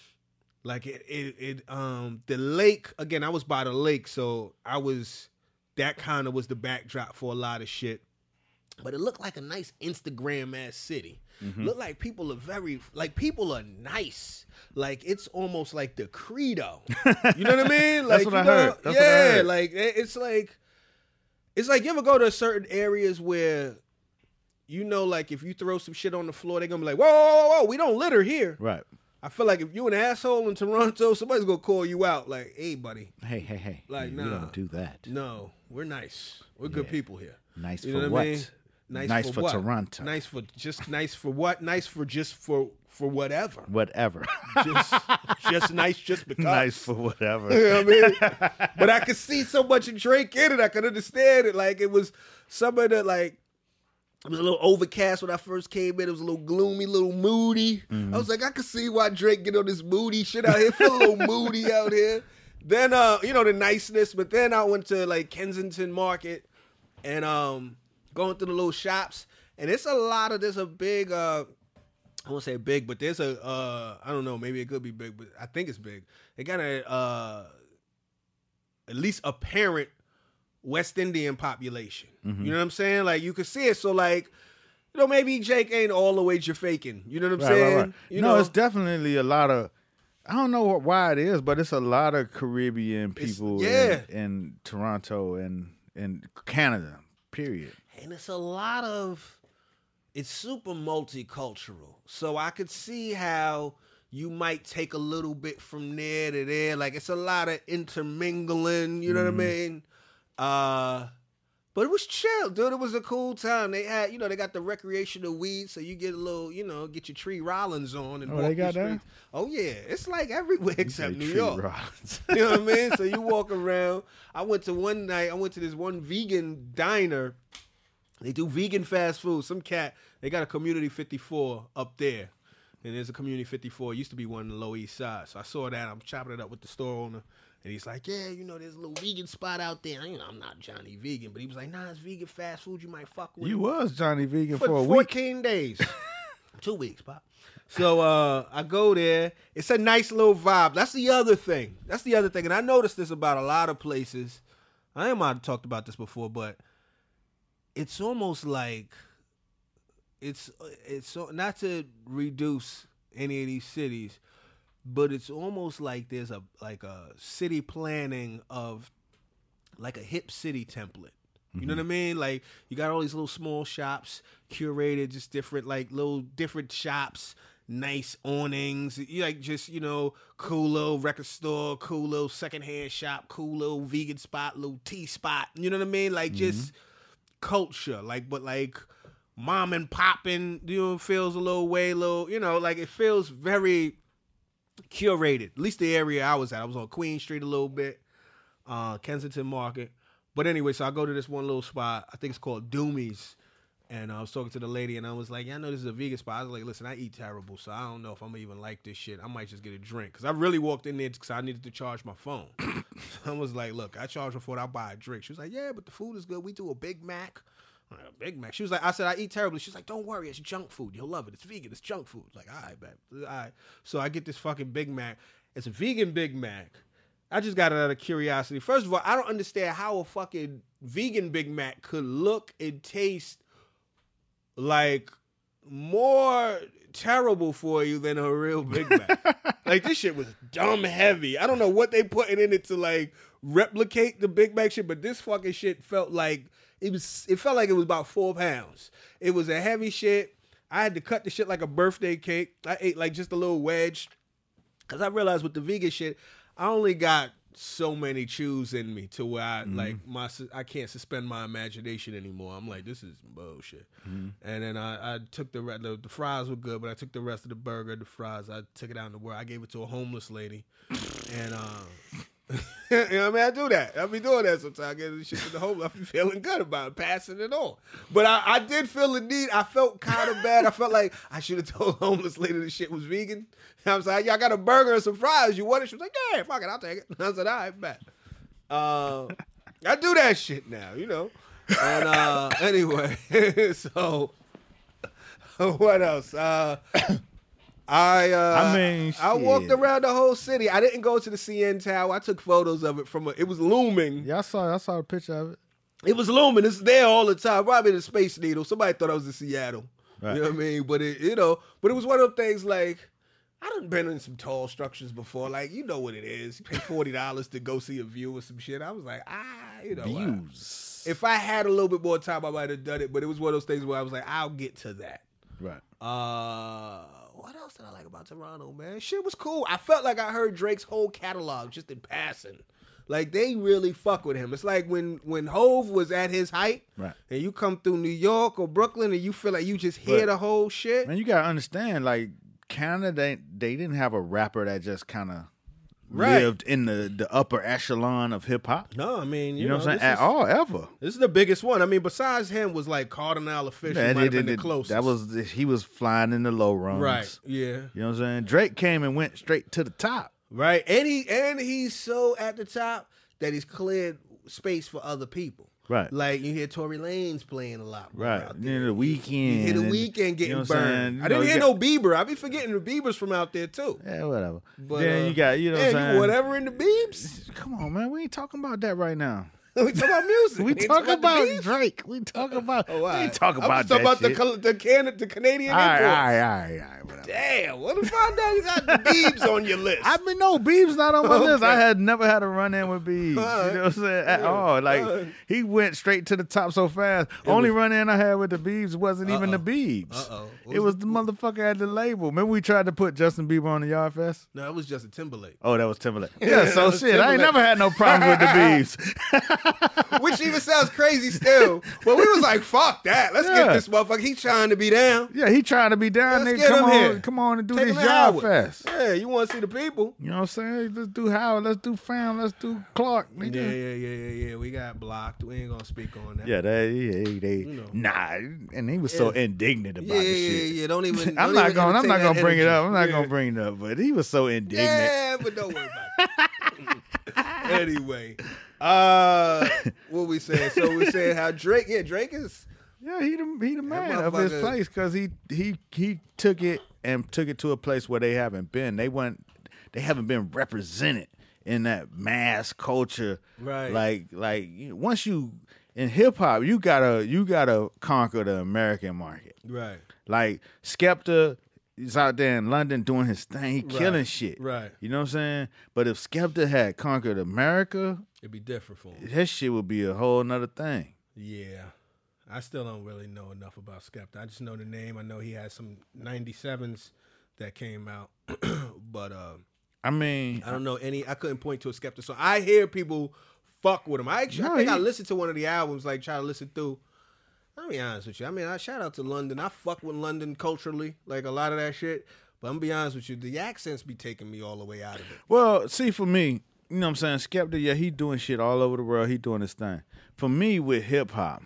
the lake. Again, I was by the lake, so I was that kind of was the backdrop for a lot of shit. But it looked like a nice Instagram-ass city. Looked like people are people are nice. Like, it's almost like the credo. You know what I mean? Like, That's what I heard. That's what I heard. Like, it's like you ever go to certain areas where, you know, like, if you throw some shit on the floor, they're going to be like, whoa, whoa, whoa, we don't litter here. Right. I feel like if you an asshole in Toronto, somebody's going to call you out. Like, hey, buddy. Hey. Like, we don't do that. No, we're nice. We're good people here. Nice You for know what? I mean? Nice for what? Toronto. Nice for what? Nice for just for whatever. Whatever. Just nice just because. Nice for whatever. You know what I mean? But I could see so much of Drake in it. I could understand it. Like, it was some of the, like, it was a little overcast when I first came in. It was a little gloomy, a little moody. I was like, I could see why Drake get on this moody shit out here. Feel a little moody out here. Then, you know, the niceness. But then I went to, like, Kensington Market and going through the little shops. And there's a big, I won't say big, but there's I don't know, maybe it could be big, but I think it's big. They got at least apparent West Indian population. You know what I'm saying? Like, you could see it. So, like, you know, maybe Jake ain't all the way Jamaican. You know what I'm saying? Right. You No, know? it's definitely a lot of, I don't know why it is, but it's a lot of Caribbean people in Toronto and Canada, period. And it's super multicultural. So I could see how you might take a little bit from there to there. Like, it's a lot of intermingling, you know what I mean? But it was chill, dude. It was a cool time. They had, you know, they got the recreational weed, so you get a little, you know, get your Tree Rollins on. And Oh, they got that? Oh, yeah. It's like everywhere except New Tree York. Rollins. You know what I mean? So you walk around. I went to this one vegan diner. They do vegan fast food. Some cat, they got a Community 54 up there. And there's a Community 54. It used to be one in the Lower East Side. So I saw that. I'm chopping it up with the store owner. And he's like, yeah, you know, there's a little vegan spot out there. You know, I'm not Johnny Vegan. But he was like, nah, it's vegan fast food. You might fuck with You it. was Johnny Vegan for a week. 14 days. 2 weeks, Pop. So I go there. It's a nice little vibe. That's the other thing. And I noticed this about a lot of places. I might have talked about this before, but it's almost like it's not to reduce any of these cities, but it's almost like there's a city planning of like a hip city template. You know what I mean? Like, you got all these little small shops curated, just different, like, little different shops, nice awnings, you like, just, you know, cool little record store, cool little secondhand shop, cool little vegan spot, little tea spot. You know what I mean? Like, just culture, like, but like mom and popping, you know, feels a little way, you know, like, it feels very curated. At least the area I was at. I was on Queen Street a little bit, Kensington Market. But anyway, so I go to this one little spot. I think it's called Doomy's. And I was talking to the lady, and I was like, yeah, I know this is a vegan spot. I was like, listen, I eat terrible, so I don't know if I'm going to even like this shit. I might just get a drink. Because I really walked in there because I needed to charge my phone. I was like, look, I charge my phone, I'll buy a drink. She was like, yeah, but the food is good. We do a Big Mac. I'm like, a Big Mac. She was like, I said, I eat terribly. She's like, don't worry, it's junk food. You'll love it. It's vegan. It's junk food. Like, all right, babe. All right. So I get this fucking Big Mac. It's a vegan Big Mac. I just got it out of curiosity. First of all, I don't understand how a fucking vegan Big Mac could look and taste like more terrible for you than a real Big Mac. Like, this shit was dumb heavy. I don't know what they putting in it to, like, replicate the Big Mac shit, but this fucking shit felt like it felt like it was about 4 pounds. It was a heavy shit. I had to cut the shit like a birthday cake. I ate like just a little wedge because I realized with the vegan shit, I only got so many chews in me to where I can't suspend my imagination anymore. I'm like, this is bullshit. And then I took the fries were good, but I took the rest of the burger, the fries, I took it out in the world. I gave it to a homeless lady, and you know what I mean? I do that. I be doing that sometimes. I get this shit to the homeless. I be feeling good about it, passing it on. But I did feel the need. I felt kind of bad. I felt like I should have told the homeless lady this shit was vegan. And I was like, y'all got a burger and some fries. You want it? She was like, yeah, fuck it, I'll take it. And I said, all right, bet. I do that shit now, you know. And anyway, so what else? I walked around the whole city. I didn't go to the CN Tower. I took photos of it it was looming. Yeah, I saw a picture of it. It was luminous there all the time. Probably the Space Needle. Somebody thought I was in Seattle. Right. You know what I mean? But it was one of those things like, I done been in some tall structures before. Like, you know what it is. You pay $40 to go see a view or some shit. I was like, Views. if I had a little bit more time, I might have done it. But it was one of those things where I was like, I'll get to that. Right. What else did I like about Toronto, man? Shit was cool. I felt like I heard Drake's whole catalog just in passing. Like, they really fuck with him. It's like when Hove was at his height, Right. and you come through New York or Brooklyn and you feel like you just hear the whole shit. Man, you gotta understand, like, Canada, they didn't have a rapper that just kind of Right. lived in the upper echelon of hip hop. No, I mean, You know what I'm saying? At all, ever. This is the biggest one. I mean, besides him was like Cardinal Official might have been the closest. He was flying in the low runs. Right, yeah. You know what I'm saying? Drake came and went straight to the top. Right, and he's so at the top that he's cleared space for other people. Right. Like, you hear Tory Lanez playing a lot more Right. out there. You know, the Weeknd. You hear the and- Weeknd getting you know what I'm burned. saying? I didn't You hear know, no Bieber. I be forgetting the Biebers from out there too. Yeah, whatever. But then you got, you know what I'm yeah, saying? whatever in the Biebs. Come on, man. We ain't talking about that right now. We talk about music. We ain't talking the about Biebs. Drake. We talking about. Oh, all We right. ain't talking I'm about just talking that about shit. the Canadian All imports. right, whatever. Damn, what if I know you got the Biebs on your list? I mean, no, Biebs not on my list. Okay. I had never had a run in with Biebs. All You know what I'm saying? At all. Like, All right. he went straight to the top so fast. Only run in I had with the Biebs wasn't even the Biebs. Uh-oh. It was the motherfucker at the label. Remember we tried to put Justin Bieber on the Yard Fest? No, it was Justin Timberlake. Oh, that was Timberlake. Yeah, so that was shit. I ain't Timberlake. never had no problem with the Biebs. Which even sounds crazy still. But we was like, fuck that. Let's Yeah. get this motherfucker. He's trying to be down. Yeah, he trying to be down. Let's Nigga, get him here. come on and do Take this him to Yard Howard. Fest. Yeah, you want to see the people. You know what I'm saying? Let's do Howard. Let's do Fam. Let's do Clark. Nigga. Yeah. We got blocked. We ain't gonna speak on that. Yeah, they know. nah, and he was so indignant about the shit. Yeah. Don't even. I'm not gonna bring it up. I'm not gonna bring it up, but he was so indignant. Yeah, but don't worry about it. Anyway, what we saying? So we saying how Drake is. Yeah, he the man of his motherfucker- place because he took it and took it to a place where they haven't been. They haven't been represented in that mass culture. Right. Like once you in hip hop, you gotta conquer the American market. Right. Like Skepta is out there in London doing his thing. He killing shit. Right. You know what I'm saying? But if Skepta had conquered America, It'd be different for him. that shit would be a whole nother thing. Yeah. I still don't really know enough about Skepta. I just know the name. I know he had some 97s that came out. But I mean, I don't know any. I couldn't point to a Skepta. So I hear people fuck with him. I think I listened to one of the albums, like try to listen through. I'll be honest with you. I mean, I shout out to London. I fuck with London culturally, like a lot of that shit. But I'm gonna be honest with you, the accents be taking me all the way out of it. well, see, for me, you know what I'm saying? Skepta, yeah, he doing shit all over the world. He doing his thing. For me, with hip hop,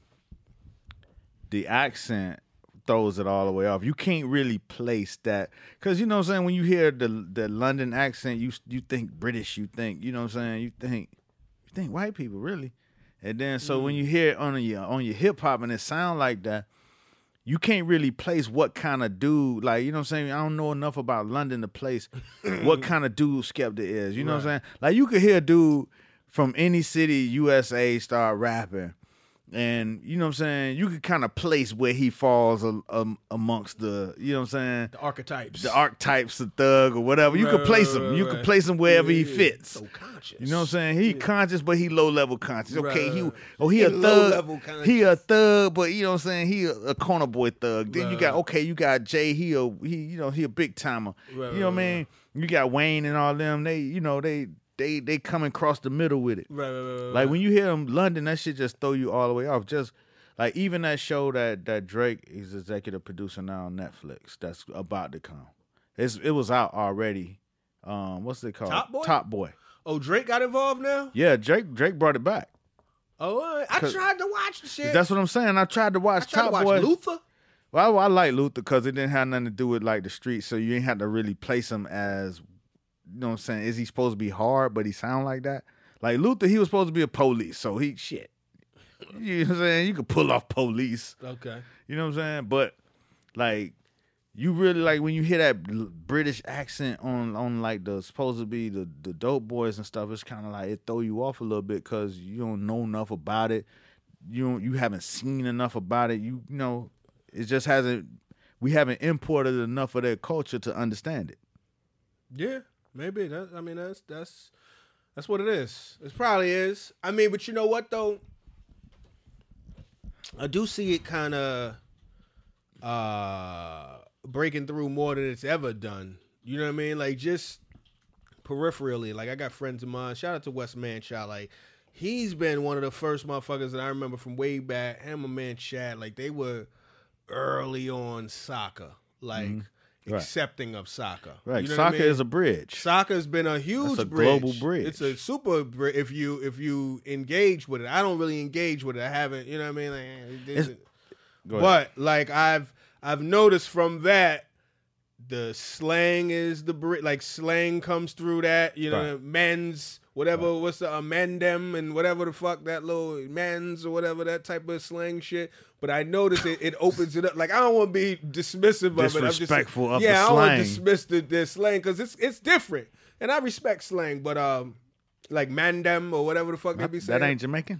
the accent throws it all the way off. You can't really place that because you know what I'm saying. When you hear the London accent, you think British. You think, you know what I'm saying. You think white people really. And then so when you hear it on your hip hop and it sound like that, you can't really place what kind of dude, like, you know what I'm saying? I don't know enough about London to place what kind of dude Skepta is. You know what I'm saying? Like, you could hear a dude from any city, USA, start rapping. And, you know what I'm saying? You could kind of place where he falls amongst the, you know what I'm saying? The archetypes. The archetypes of thug or whatever. You could place him. You could place him wherever he fits. So conscious. You know what I'm saying? He conscious, but he low level conscious. Okay, he He a low-level thug. conscious. He a thug, but you know what I'm saying? He a corner boy thug. Then you got Jay. He a big timer. You know what I mean? You got Wayne and all them. They come across the middle with it. Right. Like when you hear them London, that shit just throw you all the way off. Just like even that show that Drake is executive producer now on Netflix that's about to come. It was out already. What's it called? Top Boy? Top Boy. Oh, Drake got involved now? Yeah, Drake brought it back. Oh, all right. I tried to watch the shit. That's what I'm saying. I tried to watch I tried Top to watch Boy. Luther. Well, I like Luther because it didn't have nothing to do with like the streets, so you ain't have to really place him as, you know what I'm saying, is he supposed to be hard, but he sound like that? Like Luther, he was supposed to be a police, so he shit. You know what I'm saying? You could pull off police. Okay. You know what I'm saying? But like you really like when you hear that British accent on like the supposed to be the dope boys and stuff. It's kind of like it throw you off a little bit because you don't know enough about it. You haven't seen enough about it. You know, it just hasn't. We haven't imported enough of their culture to understand it. Yeah, maybe. That's what it is. It probably is. I mean, but you know what though? I do see it kind of breaking through more than it's ever done. You know what I mean? Like just peripherally. Like I got friends of mine. Shout out to West Manshot. Like he's been one of the first motherfuckers that I remember from way back. Him and my man Chad. Like they were early on soccer. Like accepting of soccer. Right. You know Soccer what I mean? is a bridge. Soccer's been a huge It's a bridge. global bridge. It's a super bridge if you engage with it. I don't really engage with it. I haven't, you know what I mean? Like, but like I've noticed from that the slang is the bridge. Like slang comes through that, you know, men's whatever, what's the amendem and whatever the fuck that little men's or whatever, that type of slang shit. But I notice it opens it up. Like I don't want to be dismissive of it. Disrespectful of the slang. the I slang. don't want to dismiss the slang because it's different, and I respect slang. But like mandem or whatever the fuck they be saying. That ain't Jamaican.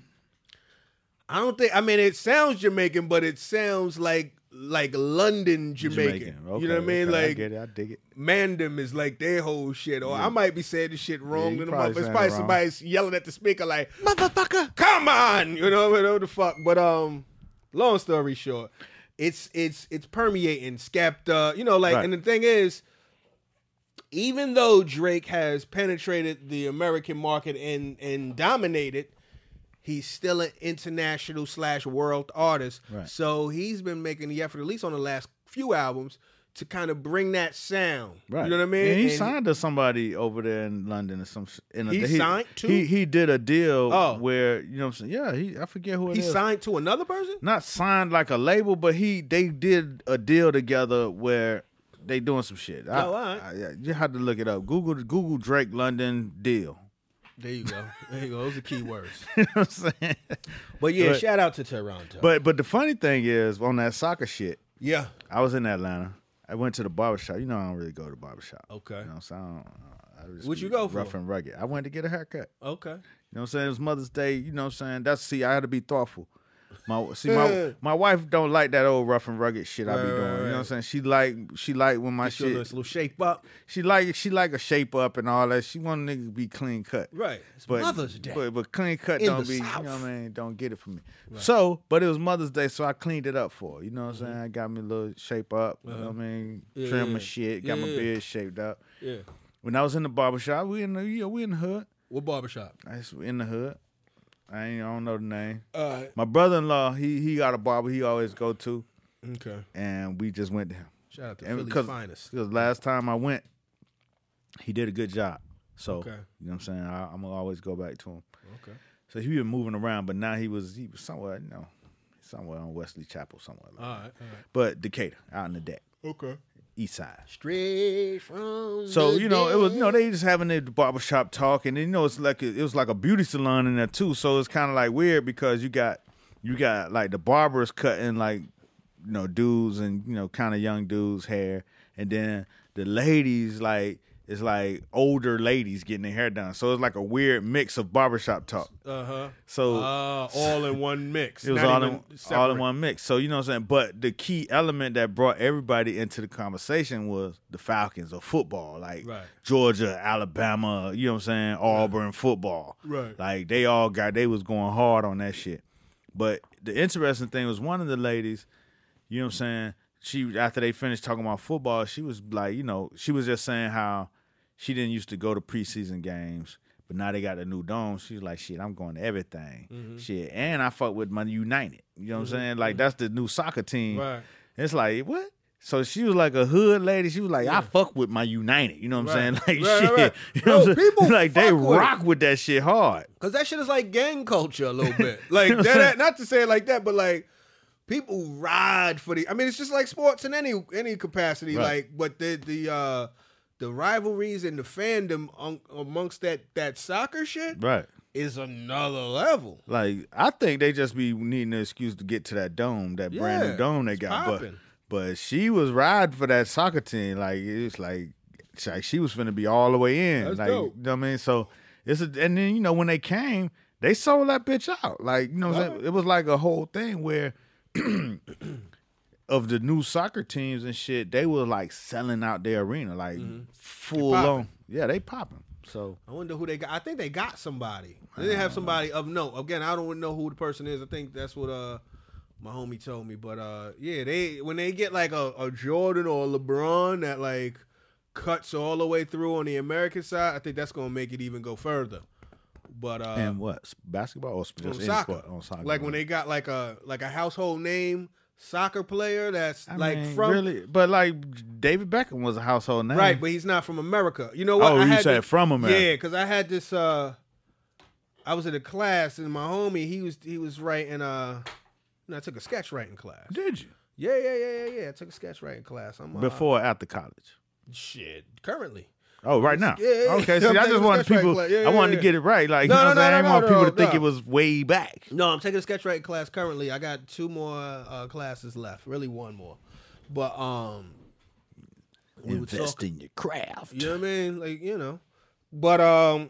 I don't think. I mean, it sounds Jamaican, but it sounds like London Jamaican. Okay, you know what I mean? okay, Like I get it. I dig it. Mandem is like their whole shit. Or I might be saying this shit wrong. you To the probably motherfucker. It's saying probably it wrong. somebody's yelling at the speaker like, motherfucker, come on. You know whatever the fuck. But long story short, it's permeating Skepta. You know, like, Right. and the thing is, even though Drake has penetrated the American market and dominated, he's still an international / world artist. Right. So he's been making the effort, at least on the last few albums, to kind of bring that sound. Right. You know what I mean? And he And signed to somebody over there in London or some. He signed to? He did a deal Oh. where you know what I'm saying. Yeah, I forget who it He is. signed to another person? Not signed like a label, but they did a deal together where they doing some shit. all right. You have to look it up. Google Drake London deal. There you go. Those are key words. You know what I'm saying? But yeah, But- shout out to Toronto. But the funny thing is on that soccer shit. yeah. I was in Atlanta. I went to the barbershop. You know I don't really go to the barbershop. Okay. You know, so I just What'd be you go for? rough and rugged. I went to get a haircut. Okay. You know what I'm saying? It was Mother's Day. You know what I'm saying? I had to be thoughtful. My wife don't like that old rough and rugged shit I be doing. You know what I'm saying? She like when my Get your shit. little shape up. She like a shape up and all that. She want a nigga to be clean cut. Right. It's But Mother's Day. But clean cut In don't the be. South. You know what I mean? Don't get it from me. So, but it was Mother's Day, so I cleaned it up for her. You know what I'm saying? I got me a little shape up. You know what I mean? Yeah, Trim yeah. my shit. Got my Yeah. beard shaped up. Yeah. When I was in the barbershop, we in the hood. What barbershop? I was in the hood. I don't know the name. All right. My brother-in-law, he got a barber he always go to, Okay. and we just went to him. Shout out to And Philly's finest. Because last time I went, he did a good job. So, Okay. you know what I'm saying? I'm going to always go back to him. Okay. So he been moving around, but now he was somewhere, somewhere on Wesley Chapel, somewhere like that. All right. But Decatur, out in the deck, Okay. east side. Straight from So, the it was, dead. they just having their barbershop talk, and then, it was like a beauty salon in there too. So it's kind of like weird because you got like the barbers cutting like, dudes and, kind of young dudes' hair. And then the ladies, like, it's like older ladies getting their hair done. So it's like a weird mix of barbershop talk. Uh-huh. So all in one mix. it was Not all even in separate. one mix. So, you know what I'm saying? But the key element that brought everybody into the conversation was the Falcons or football. Like Right. Georgia, Alabama, you know what I'm saying? Auburn football. Right. Like they was going hard on that shit. But the interesting thing was one of the ladies, you know what I'm saying? After they finished talking about football, she was like, she was just saying how she didn't used to go to preseason games, but now they got a new dome. She's like, shit, I'm going to everything. Mm-hmm. Shit. And I fuck with my United. You know what I'm saying? Like, that's the new soccer team. Right. It's like, what? So she was like a hood lady. She was like, I fuck with my United. You know what I'm saying? Like, Right, shit. right. You know what I'm saying? people Like, they fuck with it. rock with that shit hard. Because that shit is like gang culture a little bit. Like, that, not to say it like that, but like, people ride for the. I mean, it's just like sports in any capacity. Right. Like, but the rivalries and the fandom amongst that soccer shit Right. is another level. Like, I think they just be needing an excuse to get to that dome, that brand new Yeah, dome they it's got. popping. But she was riding for that soccer team. Like it's like she was finna be all the way in. That's like dope. you know what I mean? So and then when they came, they sold that bitch out. Like, you know what I'm saying? It was like a whole thing where of the new soccer teams and shit, they were like selling out their arena, like full on. Yeah, they popping. So I wonder who they got. I think they got somebody. They didn't have somebody of note. Again, I don't know who the person is. I think that's what my homie told me. But yeah, when they get like a Jordan or a LeBron that like cuts all the way through on the American side, I think that's gonna make it even go further. But and what, basketball or just any soccer? sport? On soccer, like when they got like a household name soccer player that's I like mean, from really, but like David Beckham was a household name, right, but he's not from America. You know what? Oh, I you had said from America? Yeah, because I had this. I was in a class and my homie he was writing. I took a sketch writing class. Did you? Yeah. I took a sketch writing class. I'm Before or after college? shit. Currently. Oh, right now. Yeah. Okay, see, I'm I taking just a wanted sketch people. writing class. I wanted to get it right. Like, No, you know what I'm saying? I didn't want people to think no. it was way back. No, I'm taking a sketch writing class currently. I got 2 more classes left. Really 1 more. But we would Invest talk- in your craft. You know what I mean? Like, But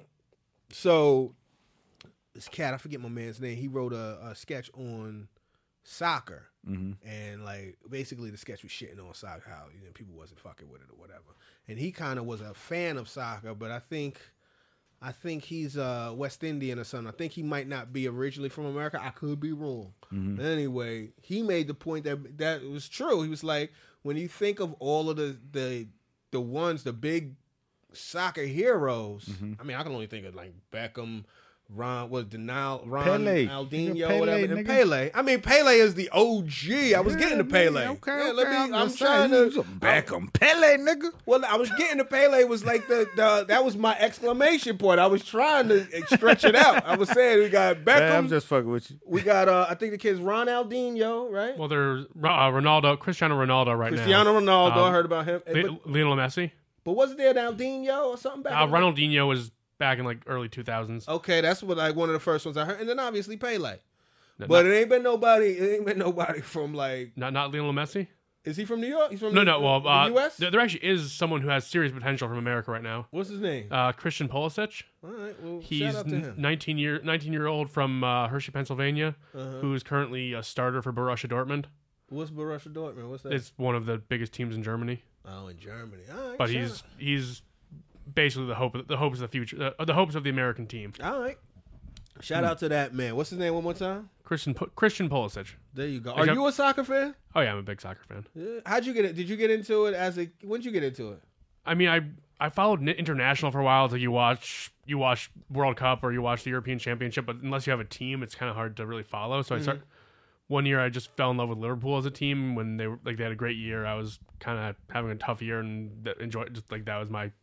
so this cat, I forget my man's name, he wrote a sketch on soccer. And like basically the sketch was shitting on soccer, how people wasn't fucking with it or whatever. And he kind of was a fan of soccer, but I think he's West Indian or something. I think he might not be originally from America. I could be wrong. Anyway, he made the point that was true. He was like, when you think of all of the big soccer heroes, I mean, I can only think of like Beckham, Ron Pele. Aldinho, Pele, whatever, and nigga. Pele. I mean, Pele is the OG. I was getting to Pele. Okay, Yeah, okay. I'm trying to Beckham, Pele, nigga. Well, I was getting to Pele was like the that was my exclamation point. I was trying to stretch it out. I was saying we got Beckham. Man, I'm just fucking with you. We got I think the kid's Ronaldinho, right? Well, there's Cristiano Ronaldo right Cristiano now. Ronaldo. I heard about him. Lionel Messi. But wasn't there Aldinho or something back? in the day? Ronaldinho was back in like early 2000s. Okay, that's what one of the first ones I heard, and then obviously Pele. No, But it ain't been nobody. It ain't been nobody from like. not Lionel Messi. Is he from New York? He's from No. Well, the U.S. there actually is someone who has serious potential from America right now. What's his name? Christian Pulisic. All right, well, He's shout out to him. 19-year-old from Hershey, Pennsylvania, who is currently a starter for Borussia Dortmund. What's Borussia Dortmund? What's that? It's one of the biggest teams in Germany. Oh, in Germany. All right, But shout he's basically the hopes of the future, the hopes of the American team. out. All right. Shout out to that man. What's his name one more time? Christian Pulisic. There you go. Are you a soccer fan? Oh yeah, I'm a big soccer fan. Yeah. How'd you get it? Did you get into it when'd you get into it? I mean, I followed international for a while. It's like you watch World Cup or you watch the European Championship, but unless you have a team, it's kind of hard to really follow. So one year I just fell in love with Liverpool as a team when they had a great year. I was kind of having a tough year and enjoyed just like that was my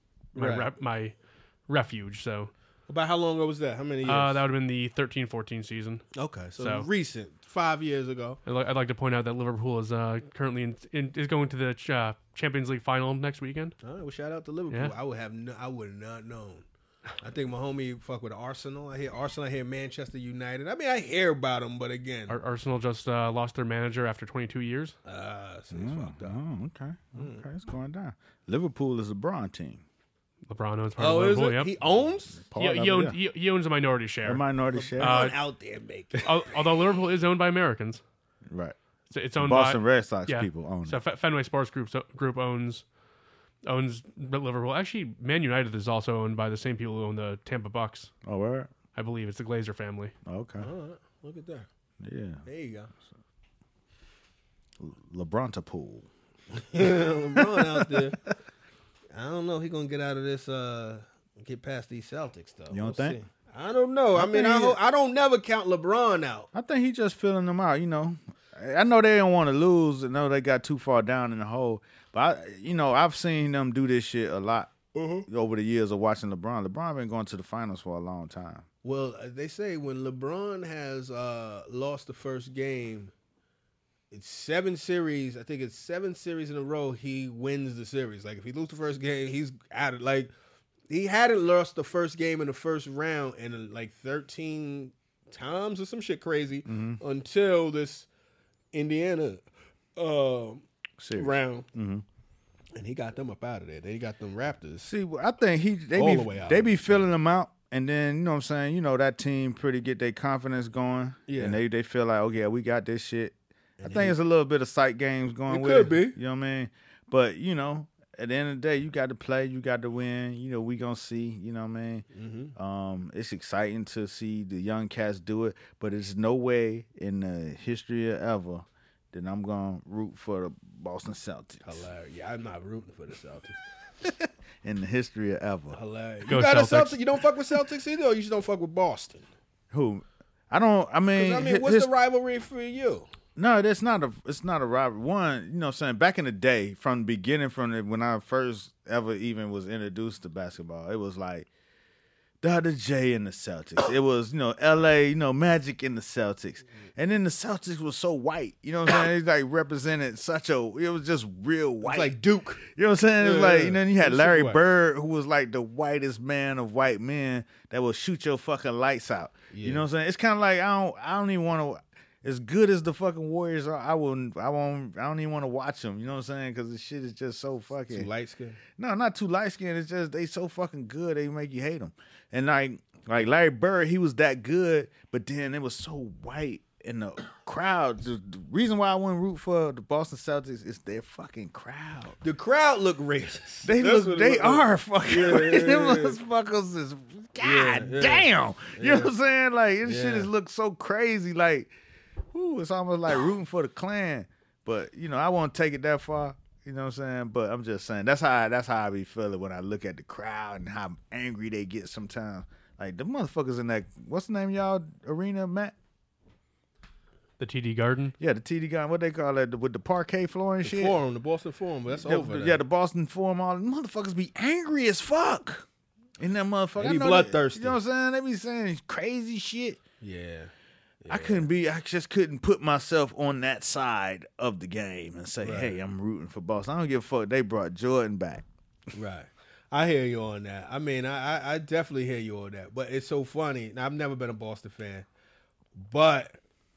my refuge. So About how long ago was that? How many years? that would have been the 13-14 season. Okay, so So- recent, 5 years ago. I'd like to point out that Liverpool is currently is going to the Champions League final next weekend. All right, well, shout out to Liverpool. Yeah. I would have not known. I think my homie fuck with Arsenal. I hear Manchester United. I mean, I hear about them, but again, Arsenal just lost their manager after 22 years. so it's fucked up. Oh, okay. Okay, it's going down. Liverpool is a LeBron team. LeBron owns part Oh, of is Liverpool. it? Yep. He owns? He owns a minority share. A minority share. Going out there, make it. Although Liverpool is owned by Americans. Right. It's owned Boston by Red Sox yeah. people own So it. Fenway Sports Group owns Liverpool. Actually, Man United is also owned by the same people who own the Tampa Bucks. Oh, where? I believe it's the Glazer family. Okay. All right, look at that. Yeah. There you go. LeBrontapool. LeBron out there. I don't know. He gonna get out of this. Get past these Celtics though. You don't think? See. I don't know. I mean, I don't never count LeBron out. I think he just filling them out, I know they don't want to lose. I know they got too far down in the hole. But, I've seen them do this shit a lot over the years of watching LeBron. LeBron been going to the finals for a long time. Well, they say when LeBron has lost the first game, it's 7 series. I think it's 7 series in a row. He wins the series. Like if he loses the first game, he's out of like he hadn't lost the first game in the first round in like 13 times or some shit crazy until this Indiana round. And he got them up out of there. They got them Raptors. See, I think they be filling them out, and then you know what I'm saying. You know that team pretty get their confidence going, and they feel like, oh yeah, we got this shit. I think it's a little bit of sight games going with it. Could be. You know what I mean? But you know, at the end of the day, you got to play, you got to win. You know, we gonna see. You know what I mean? It's exciting to see the young cats do it, but there's no way in the history of ever that I'm gonna root for the Boston Celtics. Hilarious. Yeah, I'm not rooting for the Celtics. In the history of ever. Hilarious. Go You got Celtics. a Celtic? You don't fuck with Celtics either, or you just don't fuck with Boston? Who? I don't. I mean, What's the rivalry for you? No, that's not a. It's not a rivalry. One, you know, what I'm saying, back in the day, from the beginning, when I first ever even was introduced to basketball, it was like Dr. J and the Celtics. It was, you know, L.A., you know, Magic and the Celtics, and then the Celtics was so white. You know what I'm saying? It like represented such a. It was just real white. It's like Duke. You know what I'm saying? It was like, you know, you had It's Larry super white. Bird, who was like the whitest man of white men that will shoot your fucking lights out. You know what I'm saying? It's kind of like I don't even want to. As good as the fucking Warriors are, I don't even want to watch them. You know what I'm saying? Because the shit is just so fucking Too light skin. No, not too light skinned. It's just they so fucking good. They make you hate them. And like Larry Bird, he was that good, but then it was so white in the crowd. The reason why I wouldn't root for the Boston Celtics is their fucking crowd. The crowd look racist. They That's look. what it They look are like. fucking. Yeah, Them yeah. motherfuckers is. God damn. You know what I'm saying? Like this shit has looked so crazy. Like, whoo, it's almost like rooting for the Klan. But you know, I won't take it that far. You know what I'm saying? But I'm just saying that's how I be feeling when I look at the crowd and how angry they get sometimes. Like the motherfuckers in that. What's the name of y'all arena, Matt? The TD Garden. Yeah, the TD Garden. What they call it with the parquet floor and shit. Forum, the Boston Forum, but that's over. Yeah, the Boston Forum. All the motherfuckers be angry as fuck. In that motherfucker, They I be know bloodthirsty. You know what I'm saying? They be saying crazy shit. Yeah. I just couldn't put myself on that side of the game and say, hey, I'm rooting for Boston. I don't give a fuck. They brought Jordan back. Right. I hear you on that. I mean, I definitely hear you on that. But it's so funny. Now, I've never been a Boston fan. But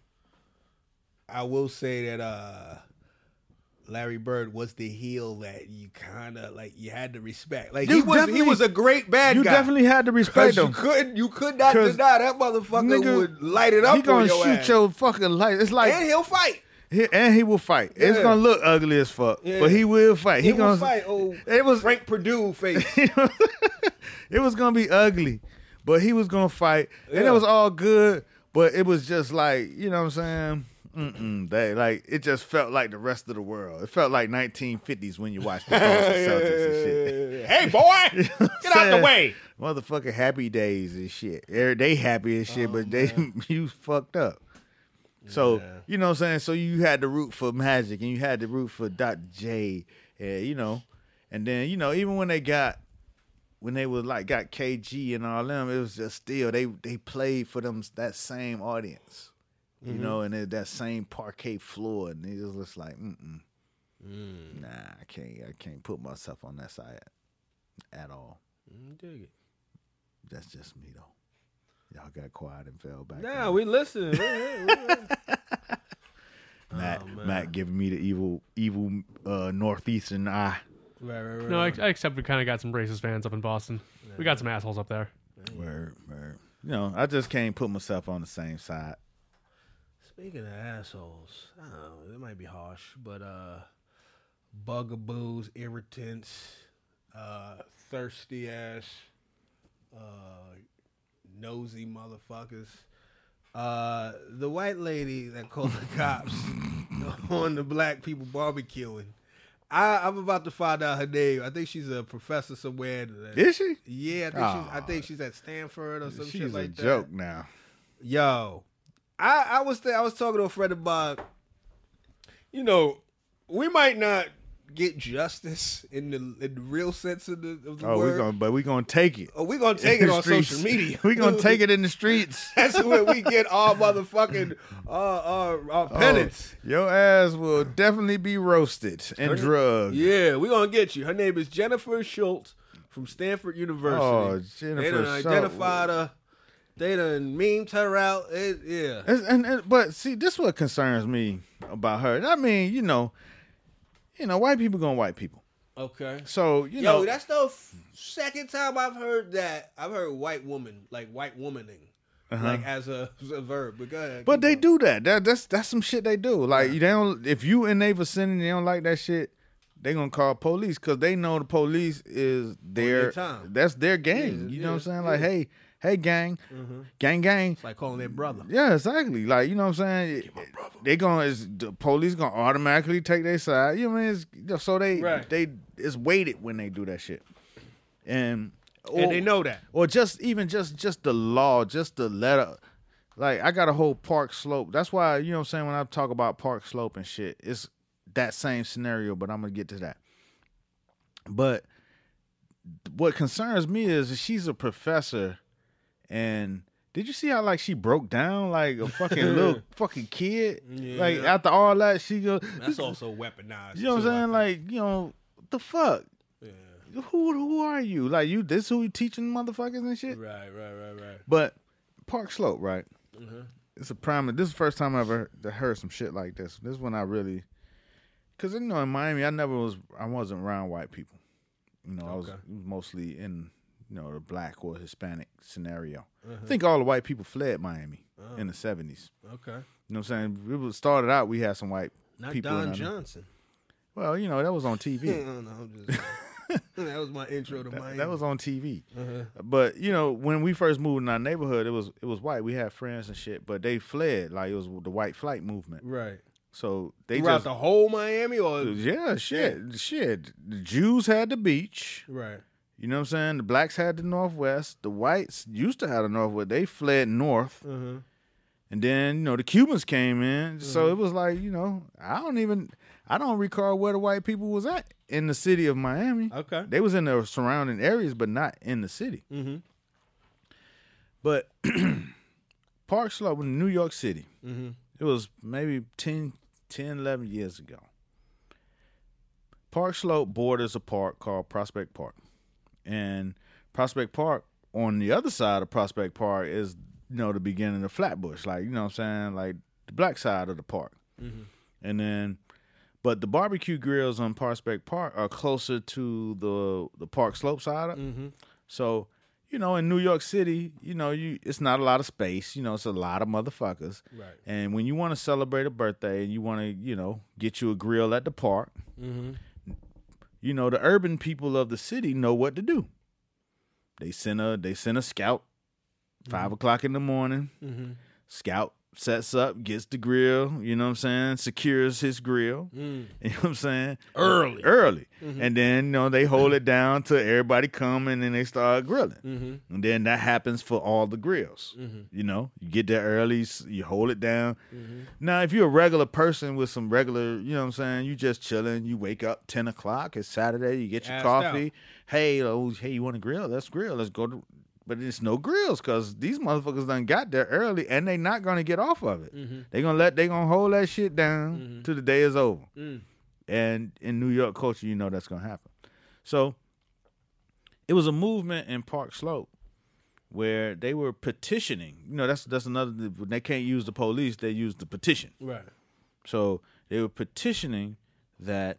I will say that Larry Bird was the heel that you kind of like you had to respect. Like he was a great bad guy. You definitely had to respect him. You could not deny that motherfucker would light it up. He gonna your shoot ass. your fucking light. It's like And he'll fight. and he will fight. It's gonna look ugly as fuck, but he will fight. He will gonna fight. Oh, It was Frank Purdue face. it was gonna be ugly, but he was gonna fight, and it was all good. But it was just like, you know what I'm saying? They like it just felt like the rest of the world. It felt like 1950s when you watched the Boston Celtics and shit. Hey boy, get out the way. Motherfucking Happy Days and shit. They happy and shit, but you fucked up. So you know what I'm saying. So you had to root for Magic and you had to root for Dr. J, you know, and then you know even when they got KG and all them, it was just still they played for them that same audience. You know, and that same parquet floor, and it was just like, nah, I can't put myself on that side at all. Dig it. That's just me though. Y'all got quiet and fell back. Nah, we listen. Matt giving me the evil northeastern eye. Right. No, I accept we kind of got some racist fans up in Boston. We got some assholes up there. Word. You know, I just can't put myself on the same side. Speaking of assholes, I don't know, it might be harsh, but bugaboos, irritants, thirsty ass, nosy motherfuckers. The white lady that called the cops on the black people barbecuing. I'm about to find out her name. I think she's a professor somewhere. Is she? Yeah, I think she's at Stanford or some shit like that. She's a joke now. Yo, I was talking to a friend of mine. You know, we might not get justice in the real sense of the word. We're gonna take it. We're gonna take it on social media. We're gonna take it in the streets. That's where we get our motherfucking our penance. Your ass will definitely be roasted and drugged. Yeah, we're gonna get you. Her name is Jennifer Schultz from Stanford University. Oh, Jennifer They done Schultz. identified her. They done memed her out. But see, this is what concerns me about her. I mean, you know, white people gonna white people. Okay. So know, that's the second time I've heard that. I've heard white womaning, like as a verb. But go ahead. But they do that. That's some shit they do. Like they don't. If you in their vicinity, they don't like that shit. They gonna call police because they know the police is their time. That's their gang. You know what I'm saying? Like, hey, gang, gang. It's like calling their brother. Yeah, exactly. Like, you know what I'm saying? The police gonna automatically take their side. You know what I mean? So they it's weighted when they do that shit. And they know that. Or just the law, just the letter. Like, I got a whole Park Slope. That's why, you know what I'm saying, when I talk about Park Slope and shit, it's that same scenario, but I'm gonna get to that. But what concerns me is she's a professor, and did you see how like she broke down like a fucking little fucking kid? Yeah. Like after all that, she goes. That's also weaponized. You know what I'm saying? Like, what the fuck? Yeah. Who are you? Like, this who you teaching motherfuckers and shit? Right. But Park Slope, right? Mm-hmm. It's a prime. This is the first time I ever heard some shit like this. This is when I really. Because, in Miami, I wasn't around white people. I was mostly in, the black or Hispanic scenario. I think all the white people fled Miami in the 70s. Okay. You know what I'm saying? Started out, we had some white people. Not Don Johnson. Well, that was on TV. No, I'm just... that was my intro to Miami. That was on TV. But, when we first moved in our neighborhood, it was white. We had friends and shit, but they fled. Like, it was the white flight movement. Right. So they throughout the whole Miami, or shit. The Jews had the beach, right? You know what I'm saying? The blacks had the Northwest. The whites used to have the Northwest. They fled north, and then the Cubans came in. So it was like I don't recall where the white people was at in the city of Miami. Okay, they was in the surrounding areas, but not in the city. Mm-hmm. But Park Slope in New York City. Mm-hmm. It was maybe 10, 11 years ago. Park Slope borders a park called Prospect Park. And Prospect Park, on the other side of Prospect Park, is, the beginning of Flatbush. Like, you know what I'm saying? Like, the black side of the park. Mm-hmm. And then, but the barbecue grills on Prospect Park are closer to the Park Slope side. Mm-hmm. So, in New York City, it's not a lot of space. It's a lot of motherfuckers. Right. And when you want to celebrate a birthday and you want to, get you a grill at the park, the urban people of the city know what to do. They send a scout, 5 o'clock in the morning. Mm-hmm. Scout sets up, gets the grill, you know what I'm saying, secures his grill, you know what I'm saying? Early. Mm-hmm. And then, they hold it down till everybody come and then they start grilling. Mm-hmm. And then that happens for all the grills. Mm-hmm. You get there early, you hold it down. Mm-hmm. Now, if you're a regular person with some regular, you know what I'm saying, you just chilling, you wake up 10 o'clock, it's Saturday, you get your coffee. Hey, you want to grill? Let's grill. Let's go to... But it's no grills because these motherfuckers done got there early and they not gonna get off of it. Mm-hmm. They gonna hold that shit down till the day is over. Mm. And in New York culture, that's gonna happen. So it was a movement in Park Slope where they were petitioning. That's another. When they can't use the police, they use the petition. Right. So they were petitioning that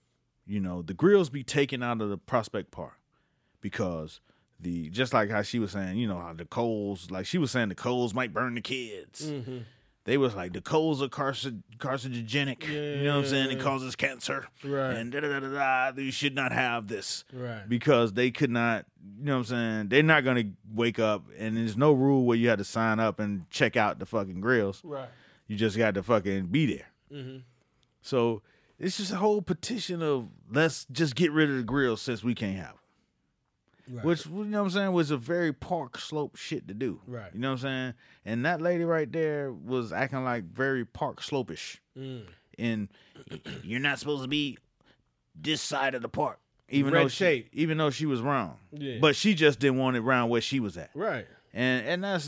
the grills be taken out of the Prospect Park because. Just like how she was saying, how the coals, like she was saying the coals might burn the kids. Mm-hmm. They was like, the coals are carcinogenic. You know what I'm saying? It causes cancer. Right. And da-da-da-da-da, you should not have this. Right. Because they could not, you know what I'm saying? They're not going to wake up, and there's no rule where you had to sign up and check out the fucking grills. Right. You just got to fucking be there. Mm-hmm. So it's just a whole petition of let's just get rid of the grills since we can't have them. Right. Which, you know what I'm saying, was a very Park Slope shit to do. Right. You know what I'm saying? And that lady right there was acting like very Park Slope-ish. And you're not supposed to be this side of the park. Even though she was wrong. Yeah. But she just didn't want it around where she was at. Right. And that's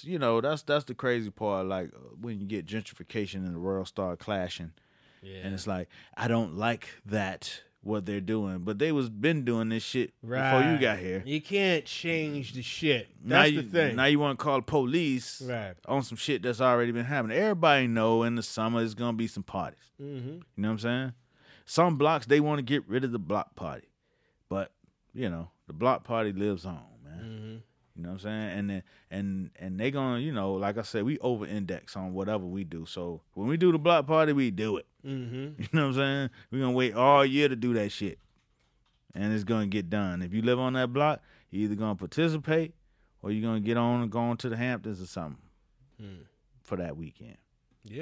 the crazy part, like when you get gentrification and the world start clashing. Yeah. And it's like, I don't like that. What they're doing, but they was been doing this shit before you got here. You can't change the shit. That's the thing. Now you want to call police on some shit that's already been happening. Everybody know in the summer there's gonna be some parties. Mm-hmm. You know what I'm saying? some blocks they want to get rid of the block party, but you know the block party lives on, man. Mm-hmm. You know what I'm saying? And they gonna, you know, like I said, we over index on whatever we do. So when we do the block party, we do it. Mm-hmm. You know what I'm saying? We're gonna wait all year to do that shit, and it's gonna get done. If you live on that block, you're either gonna participate or you're gonna get on and go on to the Hamptons or something for that weekend. Yeah.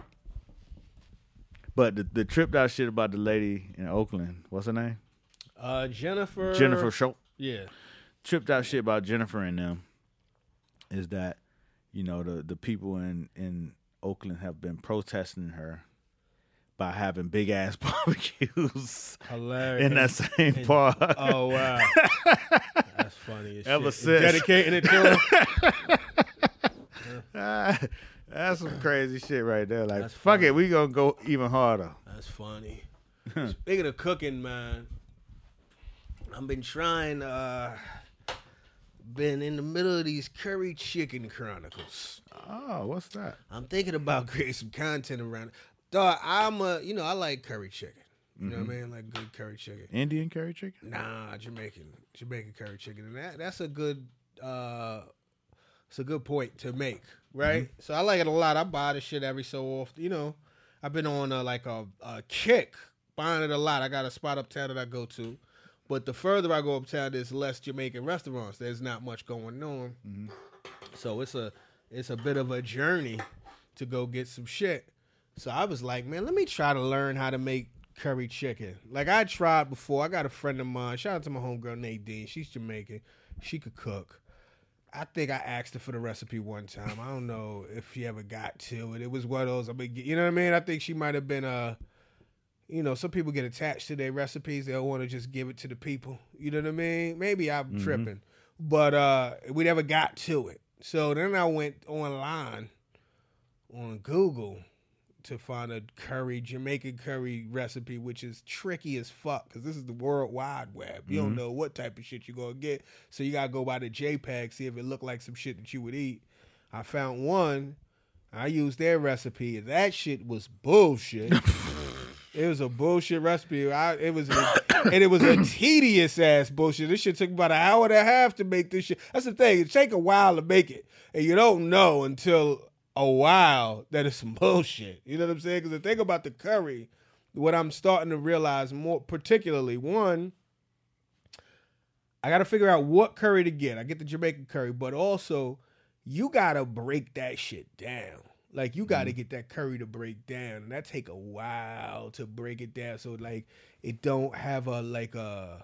But the tripped out shit about the lady in Oakland, what's her name? Jennifer Schultz. Yeah. Tripped out shit about Jennifer and them is that, you know, the people in Oakland have been protesting her by having big ass barbecues Hilarious. in that same park. Oh wow. That's funny as Ever shit. since. Dedicating it to her. That's some crazy shit right there. Like, That's fuck funny. it, we gonna go even harder. That's funny. Speaking of cooking, man, I've been trying. Been in the middle of these curry chicken chronicles. Oh, what's that? I'm thinking about creating some content around it. Dog, I like curry chicken. You know what I mean? Like good curry chicken. Indian curry chicken? Nah, Jamaican curry chicken, and that's a good. It's a good point to make, right? So I like it a lot. I buy the shit every so often. You know, I've been on a kick buying it a lot. I got a spot uptown that I go to, but the further I go uptown, there's less Jamaican restaurants. There's not much going on, so it's a bit of a journey to go get some shit. So I was like, man, let me try to learn how to make curry chicken. Like I tried before. I got a friend of mine. Shout out to my homegirl Nadine. She's Jamaican. She could cook. I think I asked her for the recipe one time. I don't know if she ever got to it. It was one of those, you know what I mean? I think she might have been, you know, some people get attached to their recipes. They'll want to just give it to the people. You know what I mean? Maybe I'm tripping. But we never got to it. So then I went online on Google to find a Jamaican curry recipe, which is tricky as fuck because this is the World Wide Web. You don't know what type of shit you're going to get. So you got to go by the JPEG, see if it looked like some shit that you would eat. I found one. I used their recipe, and that shit was bullshit. It was a bullshit recipe. It was a tedious ass bullshit. This shit took about an hour and a half to make this shit. That's the thing. It take a while to make it, and you don't know until a while that it's some bullshit. You know what I'm saying? Because the thing about the curry, what I'm starting to realize more particularly, one, I got to figure out what curry to get. I get the Jamaican curry, but also you got to break that shit down. Like you got to get that curry to break down, and that take a while to break it down. So like it don't have a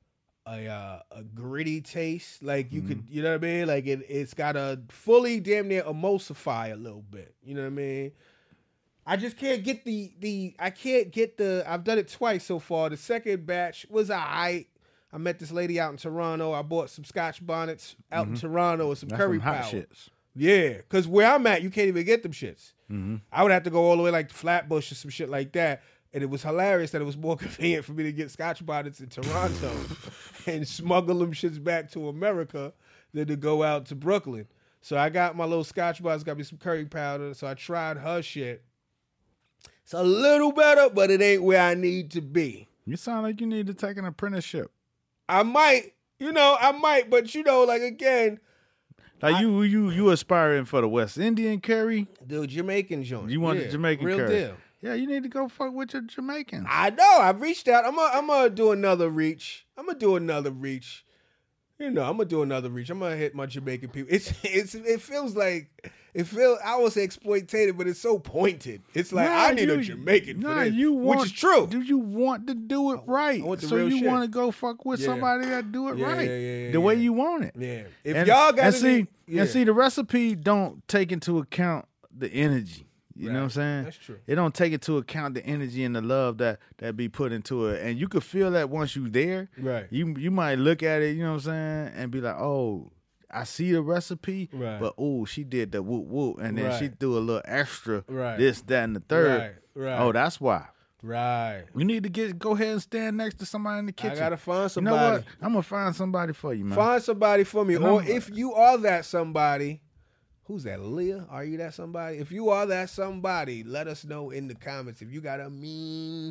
gritty taste. Like you could, you know what I mean? Like it's got to fully damn near emulsify a little bit. You know what I mean? I just can't get I've done it twice so far. The second batch was alright. I met this lady out in Toronto. I bought some Scotch bonnets out in Toronto and some curry hot powder. shits. Yeah, because where I'm at, you can't even get them shits. I would have to go all the way like to Flatbush or some shit like that. And it was hilarious that it was more convenient for me to get Scotch bonnets in Toronto and smuggle them shits back to America than to go out to Brooklyn. So I got my little Scotch bonnets, got me some curry powder. So I tried her shit. It's a little better, but it ain't where I need to be. You sound like you need to take an apprenticeship. I might, but like again. Like you aspiring for the West Indian curry? The Jamaican joint. You want the Jamaican real curry? Deal. Yeah, you need to go fuck with your Jamaicans. I know. I've reached out. I'm gonna do another reach. I'm gonna do another reach. I'm gonna hit my Jamaican people. It feels like I would say exploitative, but it's so pointed. It's like I need a Jamaican for this, which is true. Do you want to do it right? I want the so real you shit. want to go fuck with somebody that do it right, the way you want it. Yeah. If y'all got see the recipe don't take into account the energy. You know what I'm saying? That's true. It don't take into account the energy and the love that be put into it. And you could feel that once you there. Right. You might look at it, you know what I'm saying, and be like, oh, I see the recipe, but oh, she did the whoop whoop, and then she threw a little extra this, that, and the third. Right. Oh, that's why. Right. You need to go ahead and stand next to somebody in the kitchen. I gotta find somebody. You know what? I'm gonna find somebody for you, man. Find somebody for me. Or if you are that somebody. Who's that, Leah? Are you that somebody? If you are that somebody, let us know in the comments. If you got a mean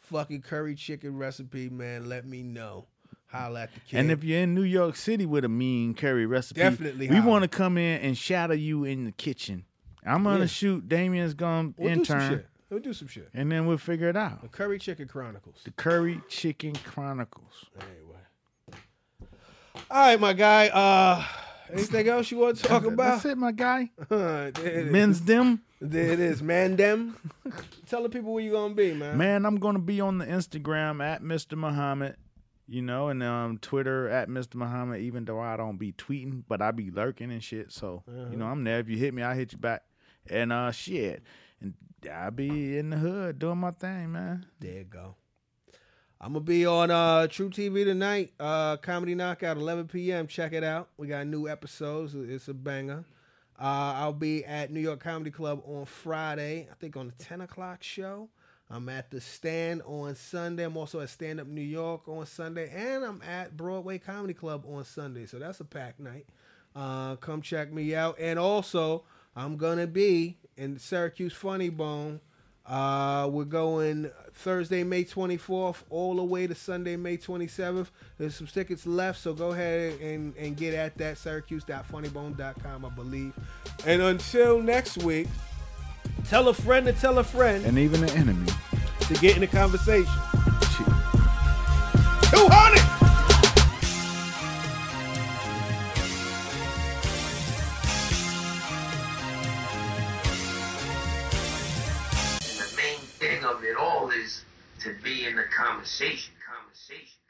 fucking curry chicken recipe, man, let me know. Holla at the kid. And if you're in New York City with a mean curry recipe, Definitely we holla. want to come in and shadow you in the kitchen. I'm gonna shoot. Damien's gonna We'll do some intern, shit. We'll do some shit. and then we'll figure it out. The Curry Chicken Chronicles. The Curry Chicken Chronicles. Anyway. All right, my guy. Anything else you want to talk about? That's it, my guy. There it is. Men's Dim. There it is. Man, them. Tell the people where you going to be, man. Man, I'm gonna be on the Instagram at Mr. Muhammad. You know, and Twitter at Mr. Muhammad, even though I don't be tweeting, but I be lurking and shit. So, you know, I'm there. If you hit me, I hit you back. And shit. And I be in the hood doing my thing, man. There you go. I'm going to be on True TV tonight. Comedy Knockout, 11 p.m. Check it out. We got new episodes. It's a banger. I'll be at New York Comedy Club on Friday, I think on the 10 o'clock show. I'm at The Stand on Sunday. I'm also at Stand Up New York on Sunday. And I'm at Broadway Comedy Club on Sunday. So that's a packed night. Come check me out. And also, I'm going to be in Syracuse Funny Bone. We're going Thursday, May 24th, all the way to Sunday, May 27th. There's some tickets left, so go ahead and get at that. Syracuse.funnybone.com, I believe. And until next week, tell a friend to tell a friend And even an enemy. to get in the conversation. Shit. 200! And the main thing of it all is to be in the conversation.